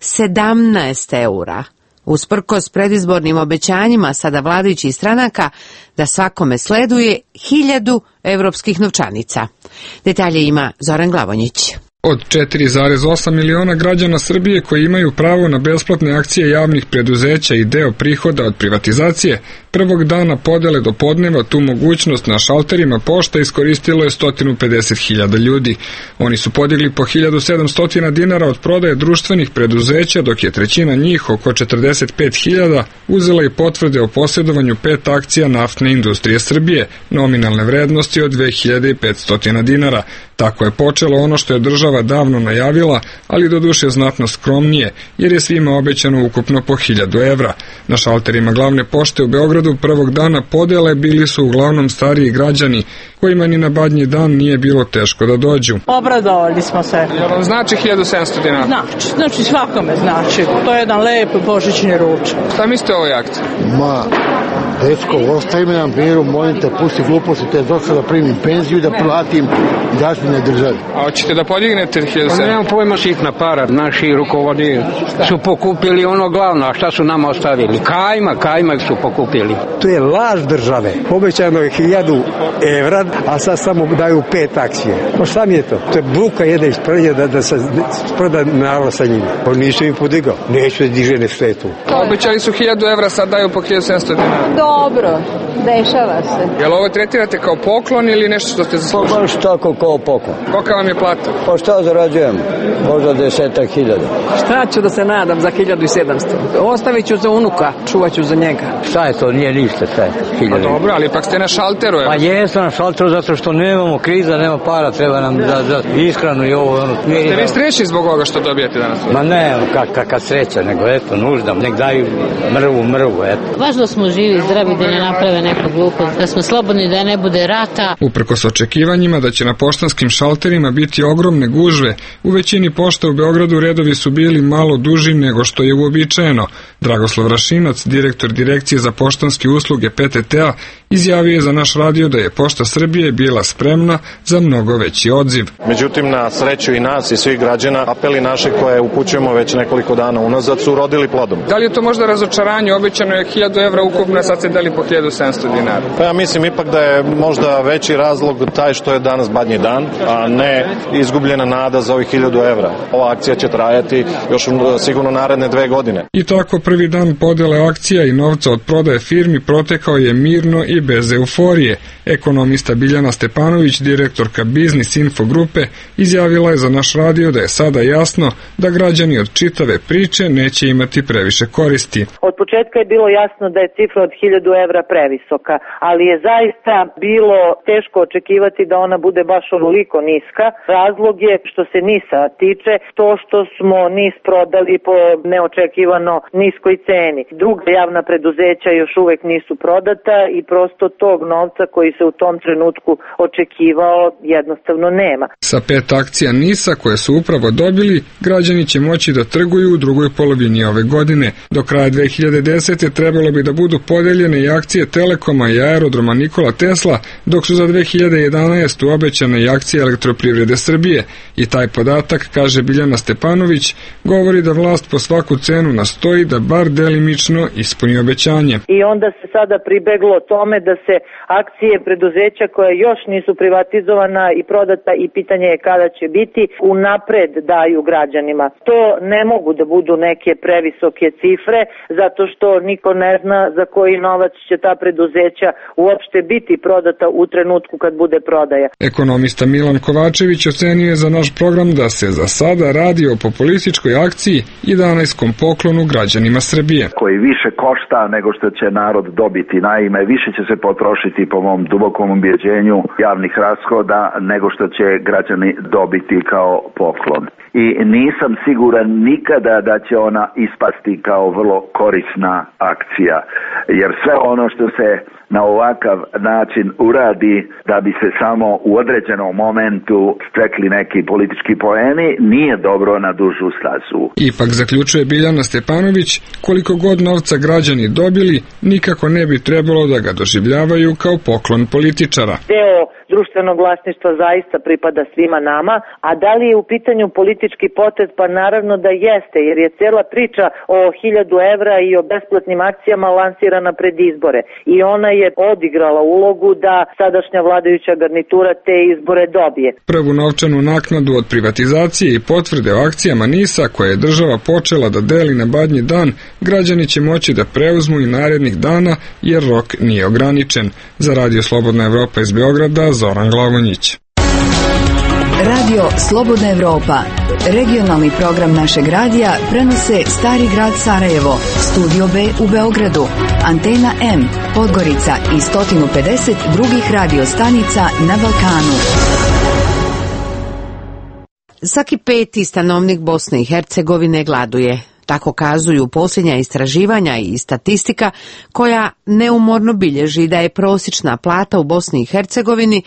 17 eura. Usprkos predizbornim obećanjima sada vladajućih stranaka da svakome sleduje 1000 europskih novčanica. Detalje ima Zoran Glavonjić. Od 4,8 miliona građana Srbije koji imaju pravo na besplatne akcije javnih preduzeća i deo prihoda od privatizacije, prvog dana podele do podneva tu mogućnost na šalterima pošta iskoristilo je 150.000 ljudi. Oni su podigli po 1700 dinara od prodaje društvenih preduzeća, dok je trećina njih, oko 45.000, uzela i potvrde o posjedovanju 5 akcija naftne industrije Srbije, nominalne vrednosti od 2500 dinara. Tako je počelo ono što je država davno najavila, ali doduše znatno skromnije, jer je svima obećano ukupno po 1000 evra. Na šalterima glavne pošte u Beogradu prvog dana podele bili su uglavnom stariji građani, kojima ni na badnji dan nije bilo teško da dođu. Obradovali smo se. Jel vam znači 1700 dinara? Znači svakome znači. To je jedan lep božićni ručak. Šta mislite o ovoj akciji? Dečko, ostavi me na miru, molim te, pusti gluposti, te došao da primim penziju i da platim dažbine državi. A hoćete da podignete 1700? Nemam pojma, sitna para, naši rukovodi su pokupili ono glavno, a šta su nama ostavili? Kajmak su pokupili. To je laž države. Obećano je 1000 evra, a sad samo daju 5 akcije. Pa šta mi je to? To je bruka jedna iz prnje da se proda narod sa njima. Pa nisam im podigao. Neću da diže na štetu. Obećali su 1000 evra, sad daju po 1700 dinara. Dobro, dešava se. Jel ovo tretirate kao poklon ili nešto što ste zaslužili? Pa baš tako kao poklon. Kolika vam je plata? Pa šta zarađujem? Možda 10.000. Šta ću da se nadam za 1700? Ostavit ću za unuka, čuvat ću za njega. Šta je to? Nije ništa, šta je? 1000. Pa dobro, ali ipak ste na šalteru. Pa jesam na šalteru zato što nemamo kriza, nema para, treba nam za ishranu i ovo. Ste vi srećni zbog ovoga što dobijete danas? Ma ne, kakva sreća, nego eto, nužda, nek daju mrvu, eto. Važno smo živi, zdravi, da ne naprave neku glupost, da smo slobodni, da ne bude rata. Uprkos očekivanjima da će na poštanskim šalterima biti ogromne gužve, u većini pošta u Beogradu redovi su bili malo duži nego što je uobičajeno. Dragoslav Rašinac, direktor Direkcije za poštanske usluge PTT-a, izjavio je za naš radio da je Pošta Srbije bila spremna za mnogo veći odziv. Međutim, na sreću i nas i svih građana, apeli naše koje upućujemo već nekoliko dana unazad su urodili plodom. Da li je to možda razočaranje? Obećano je 1000 evra ukupno, sad se 2000 ili po 1700 dinara? Pa ja mislim ipak da je možda veći razlog taj što je danas badnji dan, a ne izgubljena nada za ovih 1000 evra. Ova akcija će trajati još sigurno naredne 2 godine. I tako prvi dan podele akcija i novca od prodaje firmi protekao je mirno i bez euforije. Ekonomista Biljana Stepanović, direktorka Biznis Info grupe, izjavila je za naš radio da je sada jasno da građani od čitave priče neće imati previše koristi. Od početka je bilo jasno da je cifra od 1000 evra previsoka, ali je zaista bilo teško očekivati da ona bude baš ovoliko niska. Razlog je što se NIS-a tiče to što smo NIS prodali po neočekivano niskoj ceni. Druga javna preduzeća još uvek nisu prodata i prosto tog novca koji se u tom trenutku očekivao jednostavno nema. Sa 5 akcija NIS-a koje su upravo dobili, građani će moći da trguju u drugoj polovini ove godine. Do kraja 2010. trebalo bi da budu podeljene i akcije Telekoma i aerodroma Nikola Tesla, dok su za 2011. obećane i akcije Elektroprivrede Srbije. I taj podatak, kaže Biljana Stepanović, govori da vlast po svaku cenu nastoji da bar delimično ispuni obećanje. I onda se sada pribeglo tome da se akcije preduzeća koja još nisu privatizovana i prodata i pitanje je kada će biti, unapred daju građanima. To ne mogu da budu neke previsoke cifre, zato što niko ne zna za koji novac će ta preduzeća uopšte biti prodata u trenutku kad bude prodaja. Ekonomista Milan Kovačević ocenio je za naš program da se za sada radi o populističkoj akciji i danajskom poklonu građanima Srbije. Koji više košta nego što će narod dobiti. Naime, više će se potrošiti po mom dubokom ubjeđenju javnih rashoda nego što će građani dobiti kao poklon. I nisam siguran nikada da će ona ispasti kao vrlo korisna akcija, jer sve ono što se na ovakav način uradi da bi se samo u određenom momentu stekli neki politički poeni, nije dobro na dužu stazu. Ipak, zaključuje Biljana Stepanović, koliko god novca građani dobili, nikako ne bi trebalo da ga doživljavaju kao poklon političara. Deo društvenog vlasništva zaista pripada svima nama, a da li je u pitanju politički potez? Pa naravno da jeste, jer je cela priča o 1000 evra i o besplatnim akcijama lansirana pred izbore i ona je odigrala ulogu da sadašnja vladajuća garnitura te izbore dobije. Prvu novčanu naknadu od privatizacije i potvrde o akcijama NIS-a koje je država počela da deli na badnji dan, građani će moći da preuzmu i narednih dana jer rok nije ograničen. Za Radio Slobodna Evropa iz Beograda, Zoran Glavonjić. Radio Slobodna Evropa, regionalni program našeg radija, prenose Stari grad Sarajevo, Studio B u Beogradu, Antena M, Podgorica i 150 drugih radio stanica na Balkanu. Svaki 5. stanovnik Bosne i Hercegovine gladuje. Tako kazuju posljednja istraživanja i statistika koja neumorno bilježi da je prosječna plata u Bosni i Hercegovini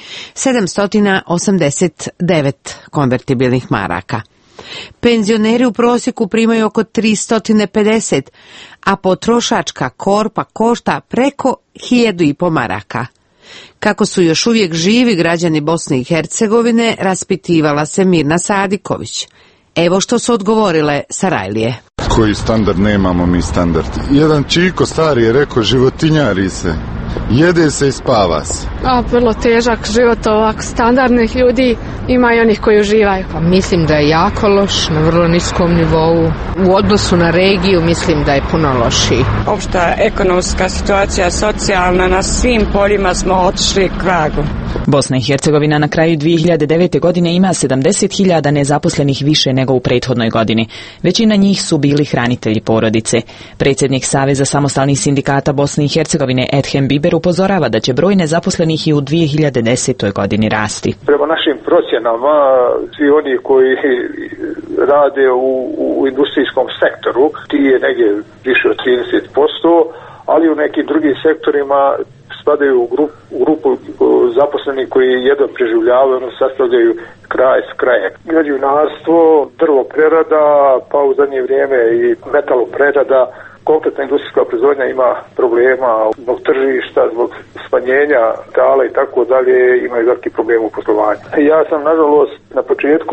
789 konvertibilnih maraka. Penzioneri u prosjeku primaju oko 350, a potrošačka korpa košta preko 1500 maraka. Kako su još uvijek živi građani Bosne i Hercegovine, raspitivala se Mirna Sadiković. Evo što su odgovorile Sarajlije. Koji standard nemamo mi standard? Jedan čiko stari je rekao životinjari se, jede se i spava se. Vrlo težak život ovak standardnih ljudi, ima i onih koji uživaju. Pa mislim da je jako loš, na vrlo niskom nivou. U odnosu na regiju mislim da je puno lošiji. Opšta ekonomska situacija, socijalna, na svim poljima smo otišli k vragu. Bosna i Hercegovina na kraju 2009. godine ima 70.000 nezaposlenih više nego u prethodnoj godini. Većina njih su bili hranitelji porodice. Predsjednik Saveza samostalnih sindikata Bosne i Hercegovine Edhem Biber upozorava da će broj nezaposlenih i u 2010. godini rasti. Prema našim procjenama, svi oni koji rade u industrijskom sektoru, ti je negdje više od 30%, ali u nekim drugim sektorima spadaju u grupu zaposlenih koji jedno preživljavaju, ono sastavljaju kraj s krajem. Građevinarstvo, drvoprerada, pa u zadnje vrijeme i metaloprerada, kompletna industrijska proizvodnja ima problema zbog tržišta, zbog smanjenja metala i tako dalje, imaju veliki problem u poslovanju. Ja sam, nažalost, na početku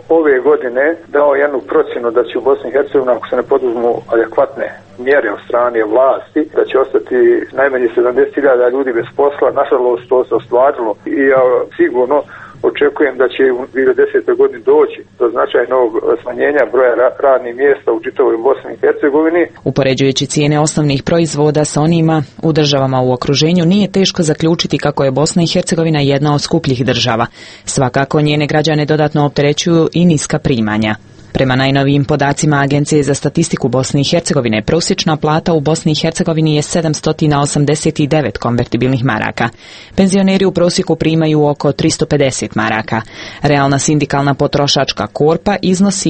ove godine dao jednu procjenu da će u Bosni i Hercegovini, ako se ne poduzmu adekvatne mjere od strane vlasti, da će ostati najmanje 70.000 ljudi bez posla. Nažalost, to se ostvarilo i ja sigurno očekujem da će u 2010. godini doći do značajnog smanjenja broja radnih mjesta u čitavoj Bosni i Hercegovini. Upoređujući cijene osnovnih proizvoda sa onima u državama u okruženju, nije teško zaključiti kako je Bosna i Hercegovina jedna od skupljih država. Svakako njene građane dodatno opterećuju i niska primanja. Prema najnovijim podacima Agencije za statistiku Bosne i Hercegovine, prosječna plata u Bosni i Hercegovini je 789 konvertibilnih maraka. Penzioneri u prosjeku primaju oko 350 maraka. Realna sindikalna potrošačka korpa iznosi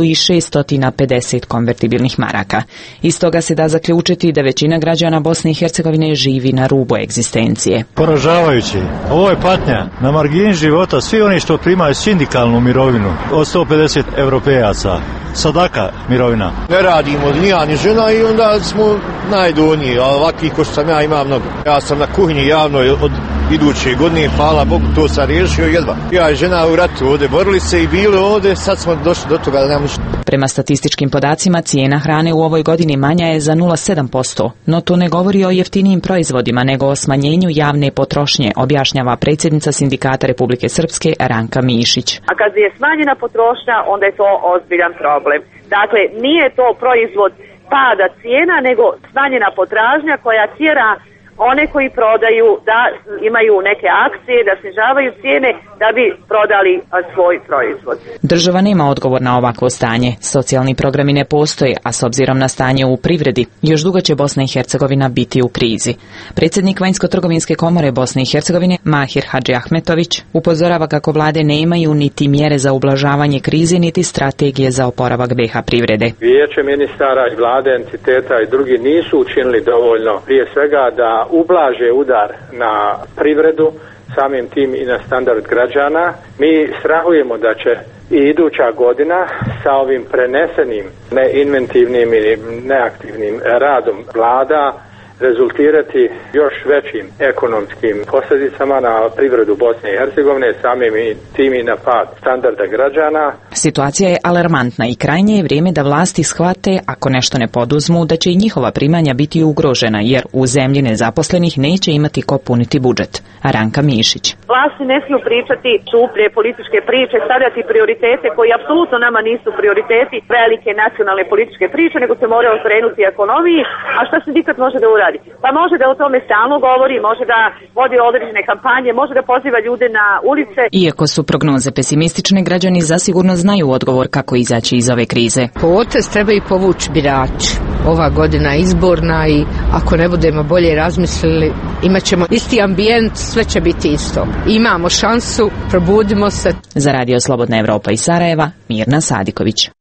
1650 konvertibilnih maraka. Iz toga se da zaključiti da većina građana Bosne i Hercegovine živi na rubu egzistencije. Poražavajući. Ovo je patnja. Na margini života svi oni što primaju sindikalnu mirovinu od 150 europeja. Sadaka mirovina. Ne radimo ni ja ni žena i onda smo najdoniji, a ovakvih ko što sam ja imam mnogo. Ja sam na kuhinji javnoj od iduće godine, hvala Bogu, to sam riješio jedva. Ja i žena u ratu ovdje borili se i bili ovdje, sad smo došli do toga da nemamo ništa. Prema statističkim podacima, cijena hrane u ovoj godini manja je za 0,7%, no to ne govori o jeftinijim proizvodima, nego o smanjenju javne potrošnje, objašnjava predsjednica Sindikata Republike Srpske Ranka Mišić. A kad je smanjena potrošnja, onda je to ozbiljan problem. Dakle, nije to proizvod pada cijena, nego smanjena potražnja koja tjera one koji prodaju da imaju neke akcije, da snižavaju cijene da bi prodali svoj proizvod. Država nema odgovor na ovakvo stanje. Socijalni programi ne postoje, a s obzirom na stanje u privredi, još dugo će Bosna i Hercegovina biti u krizi. Predsjednik Vanjsko-trgovinske komore Bosne i Hercegovine, Mahir Hadžiahmetović, upozorava kako vlade nemaju niti mjere za ublažavanje krize, niti strategije za oporavak BiH privrede. Vijeće ministara i vlade, entiteta i drugi nisu učinili dovoljno, prije svega da ublaže udar na privredu, samim tim i na standard građana. Mi strahujemo da će i iduća godina sa ovim prenesenim, neinventivnim ili neaktivnim radom vlada rezultirati još većim ekonomskim posljedicama na privredu Bosne i Hercegovine, samim tim i na pad standarda građana. Situacija je alarmantna i krajnje je vrijeme da vlasti shvate, ako nešto ne poduzmu, da će i njihova primanja biti ugrožena, jer u zemlji nezaposlenih neće imati ko puniti budžet. Ranka Mišić. Vlasti ne smiju pričati šuplje političke priče, stavljati prioritete koji apsolutno nama nisu prioriteti, velike nacionalne političke priče, nego se moraju okrenuti ekonomiji. A šta sindikat može da uradi? Pa može da o tome stalno govori, može da vodi određene kampanje, može da poziva ljude na ulice. Iako su prognoze pesimistične, građani zasigurno znaju odgovor kako izaći iz ove krize. Potez treba i povući birači. Ova godina je izborna i ako ne budemo bolje razmislili, imat ćemo isti ambijent, sve će biti isto. Imamo šansu, probudimo se. Za Radio Slobodna Evropa iz Sarajeva, Mirna Sadiković.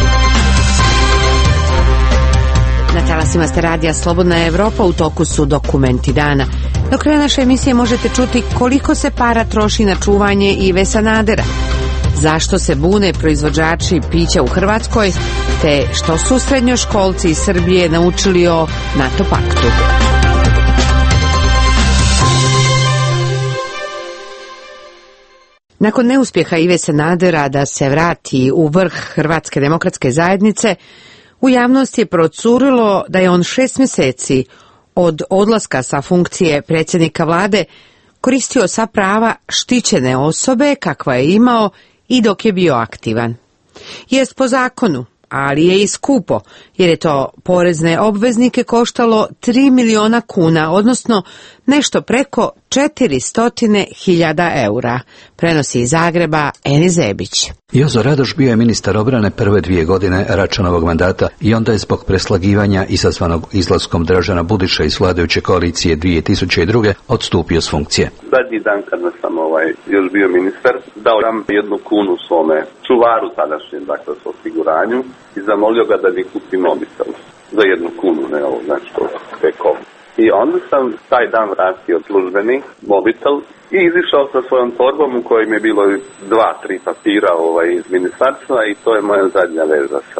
Na talasima ste Radija Slobodna Evropa, u toku su dokumenti dana. Do kraja naše emisije možete čuti koliko se para troši na čuvanje Ive Sanadera, zašto se bune proizvođači pića u Hrvatskoj, te što su srednjoškolci iz Srbije naučili o NATO paktu. Nakon neuspjeha Ive Sanadera da se vrati u vrh Hrvatske demokratske zajednice, u javnosti je procurilo da je on 6 mjeseci od odlaska sa funkcije predsjednika vlade koristio sva prava štićene osobe kakva je imao i dok je bio aktivan. Jest po zakonu, ali je i skupo, jer je to porezne obveznike koštalo 3 miliona kuna, odnosno nešto preko 400.000 eura, prenosi iz Zagreba Eni Zebić. Jozo Radoš bio je ministar obrane prve 2 godine Račanovog mandata i onda je zbog preslagivanja izazvanog izlaskom Dražena Budiša iz vladajuće koalicije 2002. odstupio s funkcije. Zadnji dan kad sam još bio ministar, dao sam 1 kunu svome čuvaru tadašnjem, dakle s osiguranju, i zamolio ga da mi kupi mobitel za 1 kunu, ne ovo, znači to preko. I onda sam taj dan vratio službeni mobitel i izišao sa svojom torbom u kojoj je bilo 2-3 papira iz ministarstva i to je moja zadnja veza sa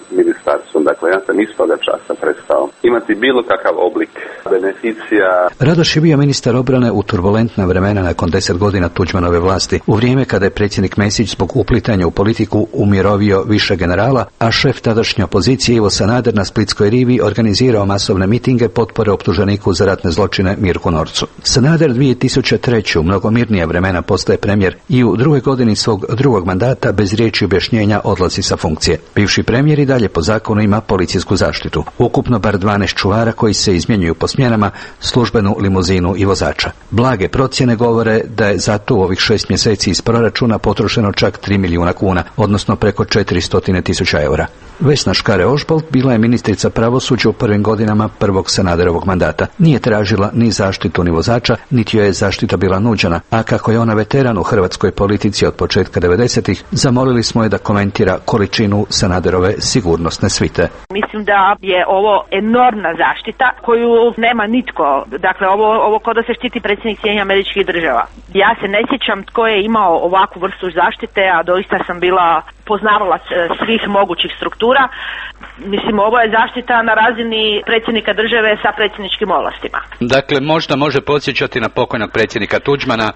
ministarstvom. Dakle, ja sam istoga časa prestao imati bilo kakav oblik beneficija. Radoš je bio ministar obrane u turbulentna vremena nakon 10 godina Tuđmanove vlasti, u vrijeme kada je predsjednik Mesić zbog uplitanja u politiku umirovio više generala, a šef tadašnje opozicije Ivo Sanader na Splitskoj rivi organizirao masovne mitinge potpore optuženiku za ratne zločine Mirku Norcu. Sanader 2003. u mnogo mirnija vremena postaje premijer i u drugoj godini svog drugog mandata bez riječi objašnjenja odlazi sa funkcije. Bivši premijer i dalje po zakonu ima policijsku zaštitu. Ukupno bar 12 čuvara koji se izmjenjuju po smjenama, službenu limuzinu i vozača. Blage procjene govore da je zato u ovih 6 mjeseci iz proračuna potrošeno čak 3 milijuna kuna, odnosno preko 400.000 eura. Vesna Škare-Ožbolt bila je ministrica pravosuđa u prvim godinama prvog Sanaderovog mandata. Nije tražila ni zaštitu ni vozača, niti joj je zaštita bila nuđena, a kako je ona veteran u hrvatskoj politici od početka 90-ih, zamolili smo je da komentira količinu Sanaderove sigurnosne svite. Mislim da je ovo enormna zaštita koju nema nitko. Dakle, ovo kao da se štiti predsjednik Sjedinjenih Američkih Država. Ja se ne sjećam tko je imao ovakvu vrstu zaštite, a doista sam bila poznavala svih mogućih struktura. Mislim, ovo je zaštita na razini predsjednika države sa predsjedničkim ovlastima. Dakle, možda može podsjećati na pokojnog predsjednika Tuđmana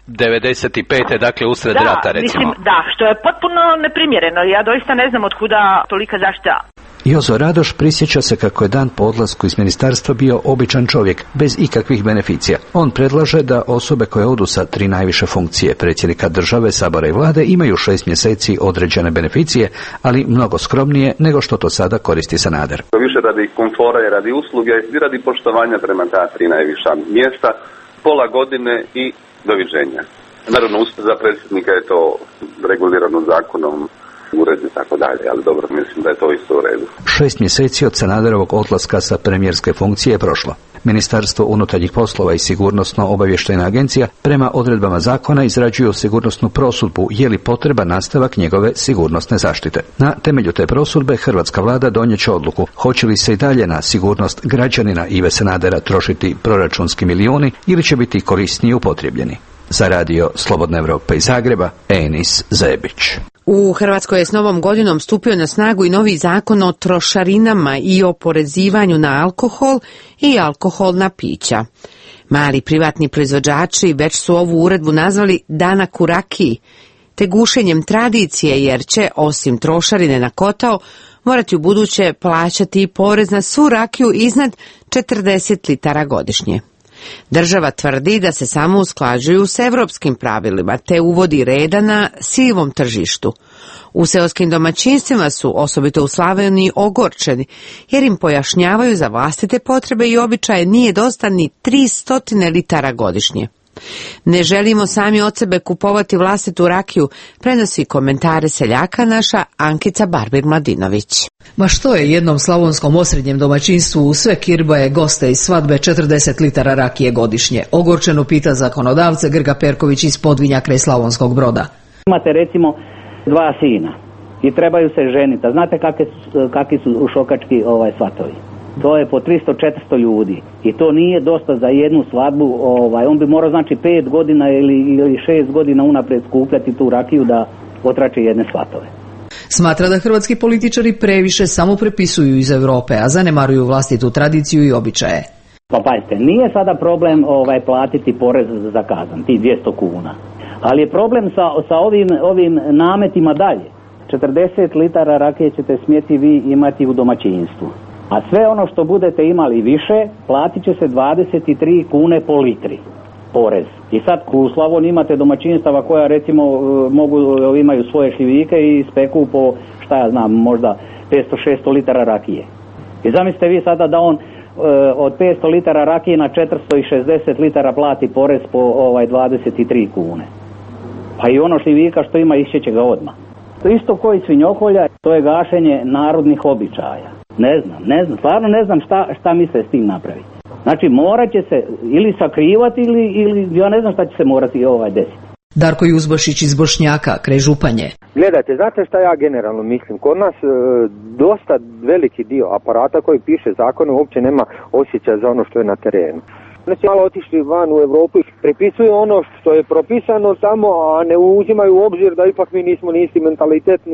95. dakle usred rata, recimo. Mislim, da, što je potpuno neprimjereno. Ja doista ne znam od kuda tolika zaštita. Jozo Radoš prisjeća se kako je dan po odlasku iz ministarstva bio običan čovjek, bez ikakvih beneficija. On predlaže da osobe koje odu sa 3 najviše funkcije predsjednika države, sabora i vlade imaju 6 mjeseci određene beneficije, ali mnogo skromnije nego što to sada koristi Sanader. Više radi komfora i radi usluge i radi poštovanja prema ta 3 najviša mjesta, pola godine i doviđenja. Naravno, za predsjednika je to regulirano zakonom, ured i tako dalje, ali dobro, mislim da je to isto u redu. 6 mjeseci od Sanaderovog odlaska sa premijerske funkcije je prošlo. Ministarstvo unutarnjih poslova i sigurnosno-obavještajna agencija prema odredbama zakona izrađuju sigurnosnu prosudbu je li potreba nastavak njegove sigurnosne zaštite. Na temelju te prosudbe hrvatska vlada donijet će odluku hoće li se i dalje na sigurnost građanina Ive Sanadera trošiti proračunski milijuni ili će biti korisnije upotrijebljeni. Za radio Slobodna Evropa iz Zagreba, Enis Zebić. U Hrvatskoj je s novom godinom stupio na snagu i novi zakon o trošarinama i oporezivanju na alkohol i alkoholna pića. Mali privatni proizvođači već su ovu uredbu nazvali danak u rakiji, te gušenjem tradicije jer će, osim trošarine na kotao, morati u buduće plaćati i porez na svu rakiju iznad 40 litara godišnje. Država tvrdi da se samo usklađuju s europskim pravilima, te uvodi reda na sivom tržištu. U seoskim domaćinstvima su, osobito u Slavoniji, ogorčeni, jer im pojašnjavaju za vlastite potrebe i običaje nije dosta ni 300 litara godišnje. Ne želimo sami od sebe kupovati vlastitu rakiju, prenosi komentare seljaka naša Ankica Barbir-Mladinović. Ma što je jednom slavonskom osrednjem domaćinstvu u sve kirbaje, goste i svadbe 40 litara rakije godišnje? Ogorčeno pita zakonodavce Grga Perković iz Podvinja kraj Slavonskog Broda. Imate recimo 2 sina i trebaju se ženiti. Znate kakvi su u šokački svatovi? To je po 300-400 ljudi i to nije dosta za jednu svadbu. On bi morao znači 5 godina ili 6 godina unaprijed skupljati tu rakiju da otrače jedne svatove. Smatra da hrvatski političari previše samo prepisuju iz Europe, a zanemaruju vlastitu tradiciju i običaje. Pa pazite, nije sada problem platiti porez za kazan, ti 200 kuna. Ali je problem sa ovim nametima dalje. 40 litara rakije ćete smjeti vi imati u domaćinstvu. A sve ono što budete imali više, platit će se 23 kune po litri porez. I sad u Slavoniji imate domaćinstava koja recimo imaju svoje šljivike i speku po, šta ja znam, možda 500-600 litara rakije. I zamislite vi sada da on od 500 litara rakije na 460 litara plati porez po 23 kune. Pa i ono šljivika što ima išće ga odmah. To isto koji svinjokolja, to je gašenje narodnih običaja. Ne znam, stvarno ne znam šta misle s tim napraviti. Znači morat će se ili sakrivati ili ja ne znam šta će se morati desiti. Darko Juzbašić iz Bošnjaka, kraj Županje. Gledajte, znate šta ja generalno mislim? Kod nas dosta veliki dio aparata koji piše zakone uopće nema osjećaja za ono što je na terenu. Oni su malo otišli van u Europu i prepisuju ono što je propisano tamo, a ne uzimaju u obzir da ipak mi nismo ni isti mentalitet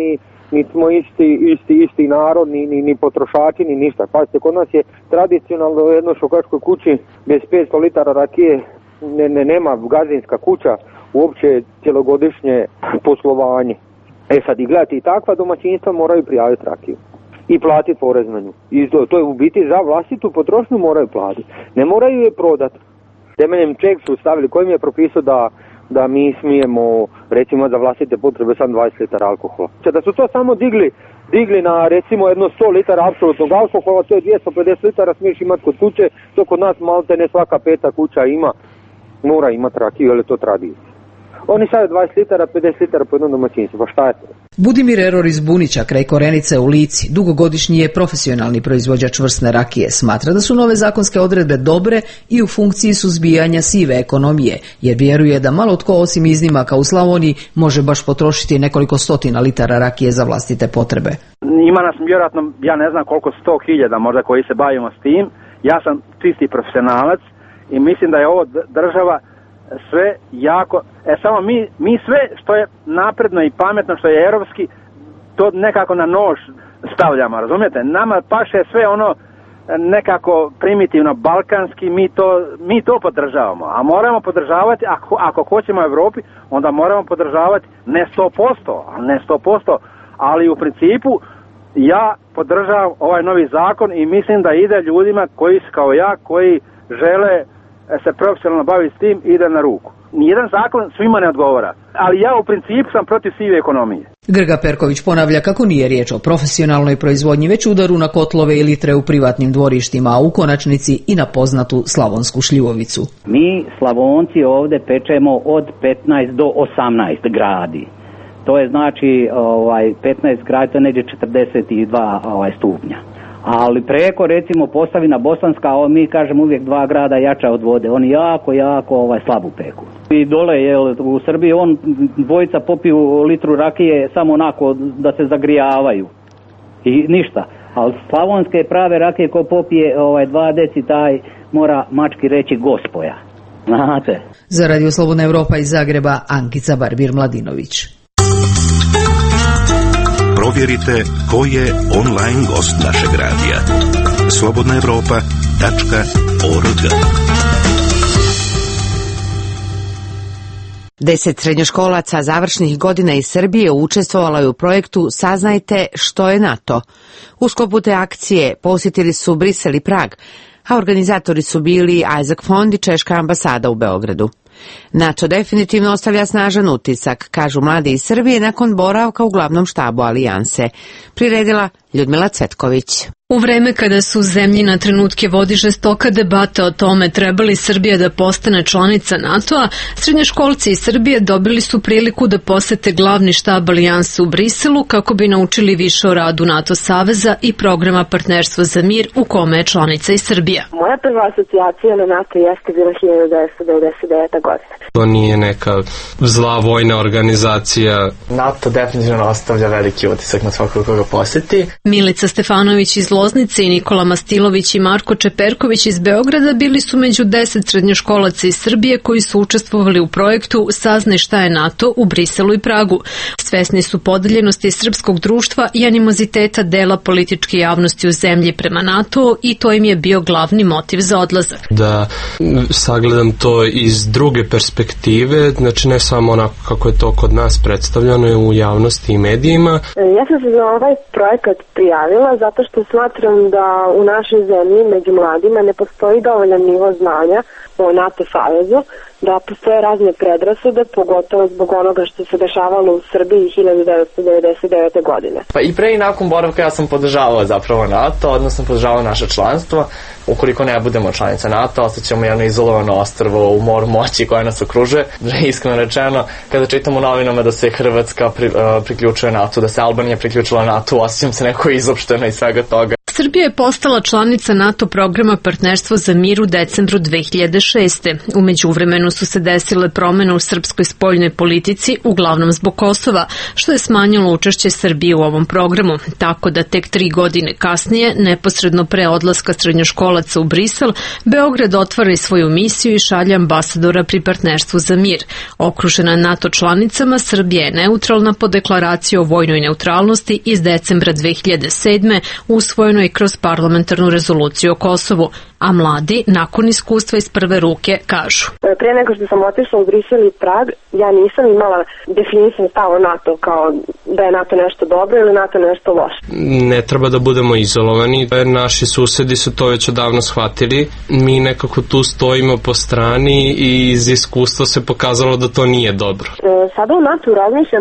niti smo isti narod, ni potrošači, ni ništa. Pazite, kod nas je tradicionalno u jednoj šokačkoj kući bez 500 litara rakije nema gazdinska kuća, uopće cjelogodišnje poslovanje. Sad i gledajte, i takva domaćinstva moraju prijaviti rakiju i platiti porez na nju. I to je u biti za vlastitu potrošnju moraju platiti. Ne moraju je prodati. Temeljem čeg su stavili, kojim je propisao da mi smijemo, recimo, za vlastite potrebe sam 20 litara alkohola. Da su to samo digli na, recimo, jedno 100 litara apsolutnog alkohola, to je 250 litara, smiješ imati kod kuće, to kod nas malte ne svaka peta kuća ima, mora imati rakiju, jer je to tradicija. Oni sad 20 litara, 50 litara po jednom domaćinstvu, pa šta je to? Budimir Eror iz Bunića, kraj Korenice u Lici, dugogodišnji je profesionalni proizvođač vrsne rakije. Smatra da su nove zakonske odredbe dobre i u funkciji suzbijanja sive ekonomije, jer vjeruje da malo tko osim iznimaka u Slavoniji može baš potrošiti nekoliko stotina litara rakije za vlastite potrebe. Ima nas vjerojatno, ja ne znam koliko, 100.000 možda koji se bavimo s tim. Ja sam čisti profesionalac i mislim da je ovo država sve jako, samo mi sve što je napredno i pametno, što je europski, to nekako na nož stavljamo, razumijete? Nama paše sve ono nekako primitivno balkanski, mi to podržavamo, a moramo podržavati, ako hoćemo u Europi, onda moramo podržavati ne 100%, ali u principu ja podržavam ovaj novi zakon i mislim da ide ljudima koji su kao ja, koji žele se profesionalno baviti s tim, ide na ruku. Nijedan zakon svima ne odgovara, ali ja u principu sam protiv sive ekonomije. Grga Perković ponavlja kako nije riječ o profesionalnoj proizvodnji, već udaru na kotlove i litre u privatnim dvorištima, a u konačnici i na poznatu slavonsku šljivovicu. Mi Slavonci ovdje pečemo od 15 do 18 gradi. To je znači 15 gradi, to je negdje 42 stupnja. Ali preko, recimo, Posavina Bosanska, mi kažemo uvijek 2 grada jača od vode. Oni jako slabu peku. I dole, u Srbiji, dvojica popiju litru rakije samo onako da se zagrijavaju. I ništa. Ali slavonske prave rakije ko popije 2 deci, taj mora mački reći gospoja. Znate? Za Radio Slobodna Europa iz Zagreba, Ankica Barbir-Mladinović. Provjerite ko je online gost našeg radija. slobodnaevropa.org 10 srednjoškolaca završnih godina iz Srbije učestvovalo je u projektu Saznajte što je NATO. U sklopu te akcije posjetili su Brisel i Prag, a organizatori su bili Isaac Fond i Češka ambasada u Beogradu. NATO definitivno ostavlja snažan utisak, kažu mladi iz Srbije nakon boravka u glavnom štabu alijanse. Priredila Ljudmila Cvetković. U vreme kada su u zemlji na trenutke vodi žestoka debata o tome treba li Srbija da postane članica NATO-a, srednjoškolci iz Srbije dobili su priliku da posete glavni štab alijanse u Briselu kako bi naučili više o radu NATO saveza i programa Partnerstvo za mir u kome je članica i Srbija. Moja prva asocijacija na NATO jeste bila 1999. godina. To nije neka zla vojna organizacija. NATO definitivno ostavlja veliki utisak na svakog koga posjeti. Milica Stefanović iz Loznice i Nikola Mastilović i Marko Čeperković iz Beograda bili su među 10 srednjoškolaca iz Srbije koji su učestvovali u projektu Saznaj šta je NATO u Briselu i Pragu. Svesni su podeljenosti srpskog društva i animoziteta dela političke javnosti u zemlji prema NATO i to im je bio glavni motiv za odlazak. Da sagledam to iz druge perspektive, znači ne samo onako kako je to kod nas predstavljeno u javnosti i medijima. Ja sam se za ovaj projekat prijavila zato što smatram da u našoj zemlji među mladima ne postoji dovoljan nivo znanja o NATO savezu, da postoje razne predrasude, pogotovo zbog onoga što se dešavalo u Srbiji 1999. godine. Pa i pre i nakon boravka ja sam podržavao zapravo NATO, odnosno podržavao naše članstvo. Ukoliko ne budemo članica NATO, ostaćemo jedno izolovano ostrvo u moru moći koja nas okružuje. Iskreno rečeno, kada čitam u novinama da se Hrvatska priključuje NATO, da se Albanija priključila NATO, osjećam se neko izopšteno iz svega toga. Srbija je postala članica NATO programa Partnerstvo za mir u decembru 2006. U međuvremenu su se desile promene u srpskoj spoljnoj politici, uglavnom zbog Kosova, što je smanjilo učešće Srbije u ovom programu, tako da tek 3 godine kasnije, neposredno pre odlaska srednjoškolaca u Brisel, Beograd otvara i svoju misiju i šalje ambasadora pri Partnerstvu za mir. Okružena NATO članicama, Srbija je neutralna po deklaraciji o vojnoj neutralnosti iz decembra 2007. usvojeno i kroz parlamentarnu rezoluciju o Kosovu, a mladi, nakon iskustva iz prve ruke, kažu. Prije nego što sam otišla u Brisel i Prag, ja nisam imala definisan stav o NATO, kao da je NATO nešto dobro ili NATO nešto loše. Ne treba da budemo izolovani, naši susedi su to već odavno shvatili, mi nekako tu stojimo po strani i iz iskustva se pokazalo da to nije dobro. Sada u NATO razmišljam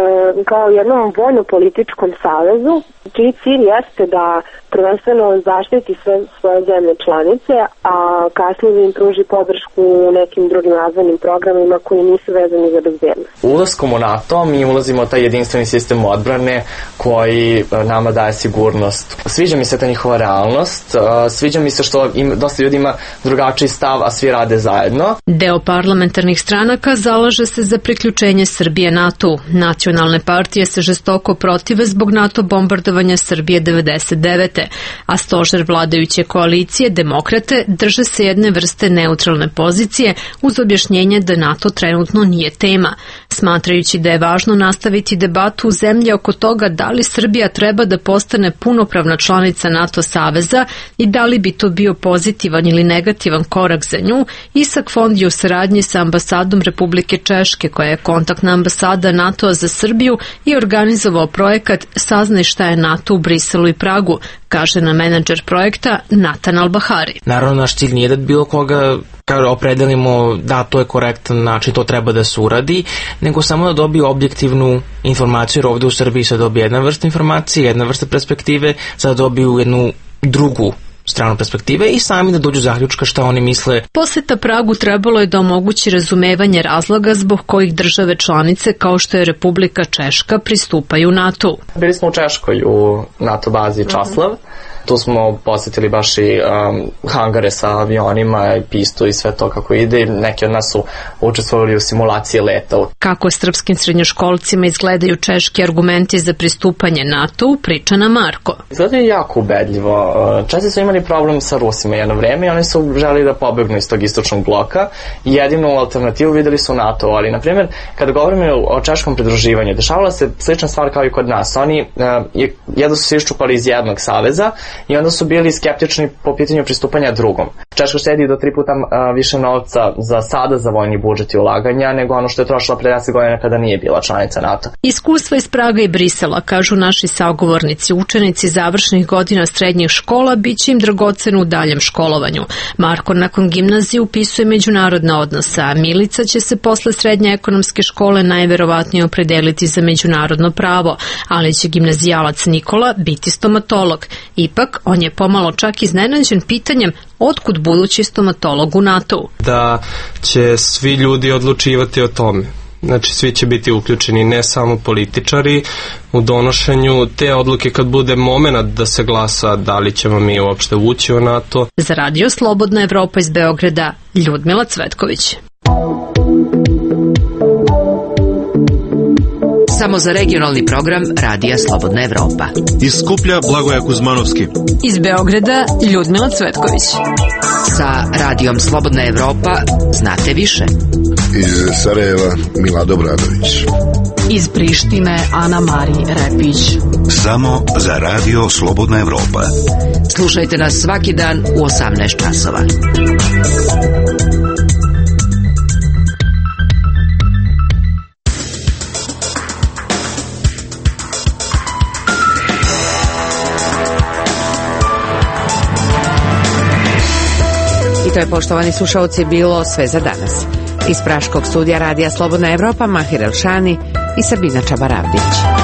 kao jednom vojno-političkom savezu, čiji cilj jeste da prvenstveno zaštiti sve svoje zemlje članice, a kasnije da im pruži podršku u nekim drugim razvojnim programima koji nisu vezani za bezbednost. Ulaskom u NATO mi ulazimo u taj jedinstveni sistem odbrane koji nama daje sigurnost. Sviđa mi se ta njihova realnost, sviđa mi se što dosta ljudi ima drugačiji stav, a svi rade zajedno. Deo parlamentarnih stranaka zalaže se za priključenje Srbije NATO. Nacionalne partije se žestoko protive zbog NATO bombardovanja Srbije 99. a stožer vladajuće koalicije, demokrate, drže se jedne vrste neutralne pozicije uz objašnjenje da NATO trenutno nije tema, smatrajući da je važno nastaviti debatu u zemlji oko toga da li Srbija treba da postane punopravna članica NATO saveza i da li bi to bio pozitivan ili negativan korak za nju. Isak Fond je u saradnji sa ambasadom Republike Češke, koja je kontaktna ambasada NATO-a za Srbiju, i organizovao projekat Saznaj šta je NATO u Briselu i Pragu, kaže na menadžer projekta Natan Albahari. Naravno, naš cilj nije da bilo koga opredelimo da to je korektan način, to treba da se uradi, nego samo da dobiju objektivnu informaciju, jer ovde u Srbiji se dobije jedna vrsta informacije, jedna vrsta perspektive, sada dobiju jednu drugu stranu perspektive i sami da dođu zaključka šta oni misle. Poseta Pragu trebalo je da omogući razumevanje razloga zbog kojih države članice kao što je Republika Češka pristupaju NATO. Bili smo u Češkoj u NATO bazi Časlav. Tu smo posetili baš i hangare sa avionima i pistu i sve to kako ide. Neki od nas su učestvovali u simulaciji leta. Kako srpskim srednjoškolcima izgledaju češki argumenti za pristupanje NATO, priča na Marko. Izgledaju jako ubedljivo. Česi su imali problem sa Rusima jedno vreme i oni su želi da pobegnu iz tog istočnog bloka i jedinu alternativu videli su NATO. Ali, na primjer, kada govorimo o češkom pridruživanju, dešavala se slična stvar kao i kod nas. Oni jedno su se iščupali iz jednog saveza i onda su bili skeptični po pitanju pristupanja drugom. Češka štedi do 3 puta više novca za sada za vojni budžet i ulaganja nego ono što je trošila pre 10 godina kada nije bila članica NATO. Iskustva iz Praga i Brisela, kažu naši sagovornici, učenici završnih godina srednjih škola, bit će im dragoceno u daljem školovanju. Marko nakon gimnazije upisuje međunarodne odnose, a Milica će se posle srednje ekonomske škole najverovatnije opredeliti za međunarodno pravo, ali će gimnazijalac Nikola biti stomatolog. Ipak, on je pomalo čak iznenađen pitanjem otkud budući stomatolog u NATO-u. Da će svi ljudi odlučivati o tome. Znači, svi će biti uključeni, ne samo političari, u donošenju te odluke kad bude moment da se glasa da li ćemo mi uopšte ući u NATO. Za Radio Slobodna Evropa iz Beograda, Ljudmila Cvetković. Samo za regionalni program Radija Slobodna Evropa. Iz Skuplja Blagoja Kuzmanovski. Iz Beograda Ljudmila Cvetković. Sa Radijom Slobodna Evropa znate više. Iz Sarajeva Milado Bradović. Iz Prištine Ana Mari Repić. Samo za Radio Slobodna Evropa. Slušajte nas svaki dan u 18 časova. I to je, poštovani slušalci, bilo sve za danas. Iz praškog studija Radija Slobodna Evropa, Mahir Elšani i Sabina Čabaravdić.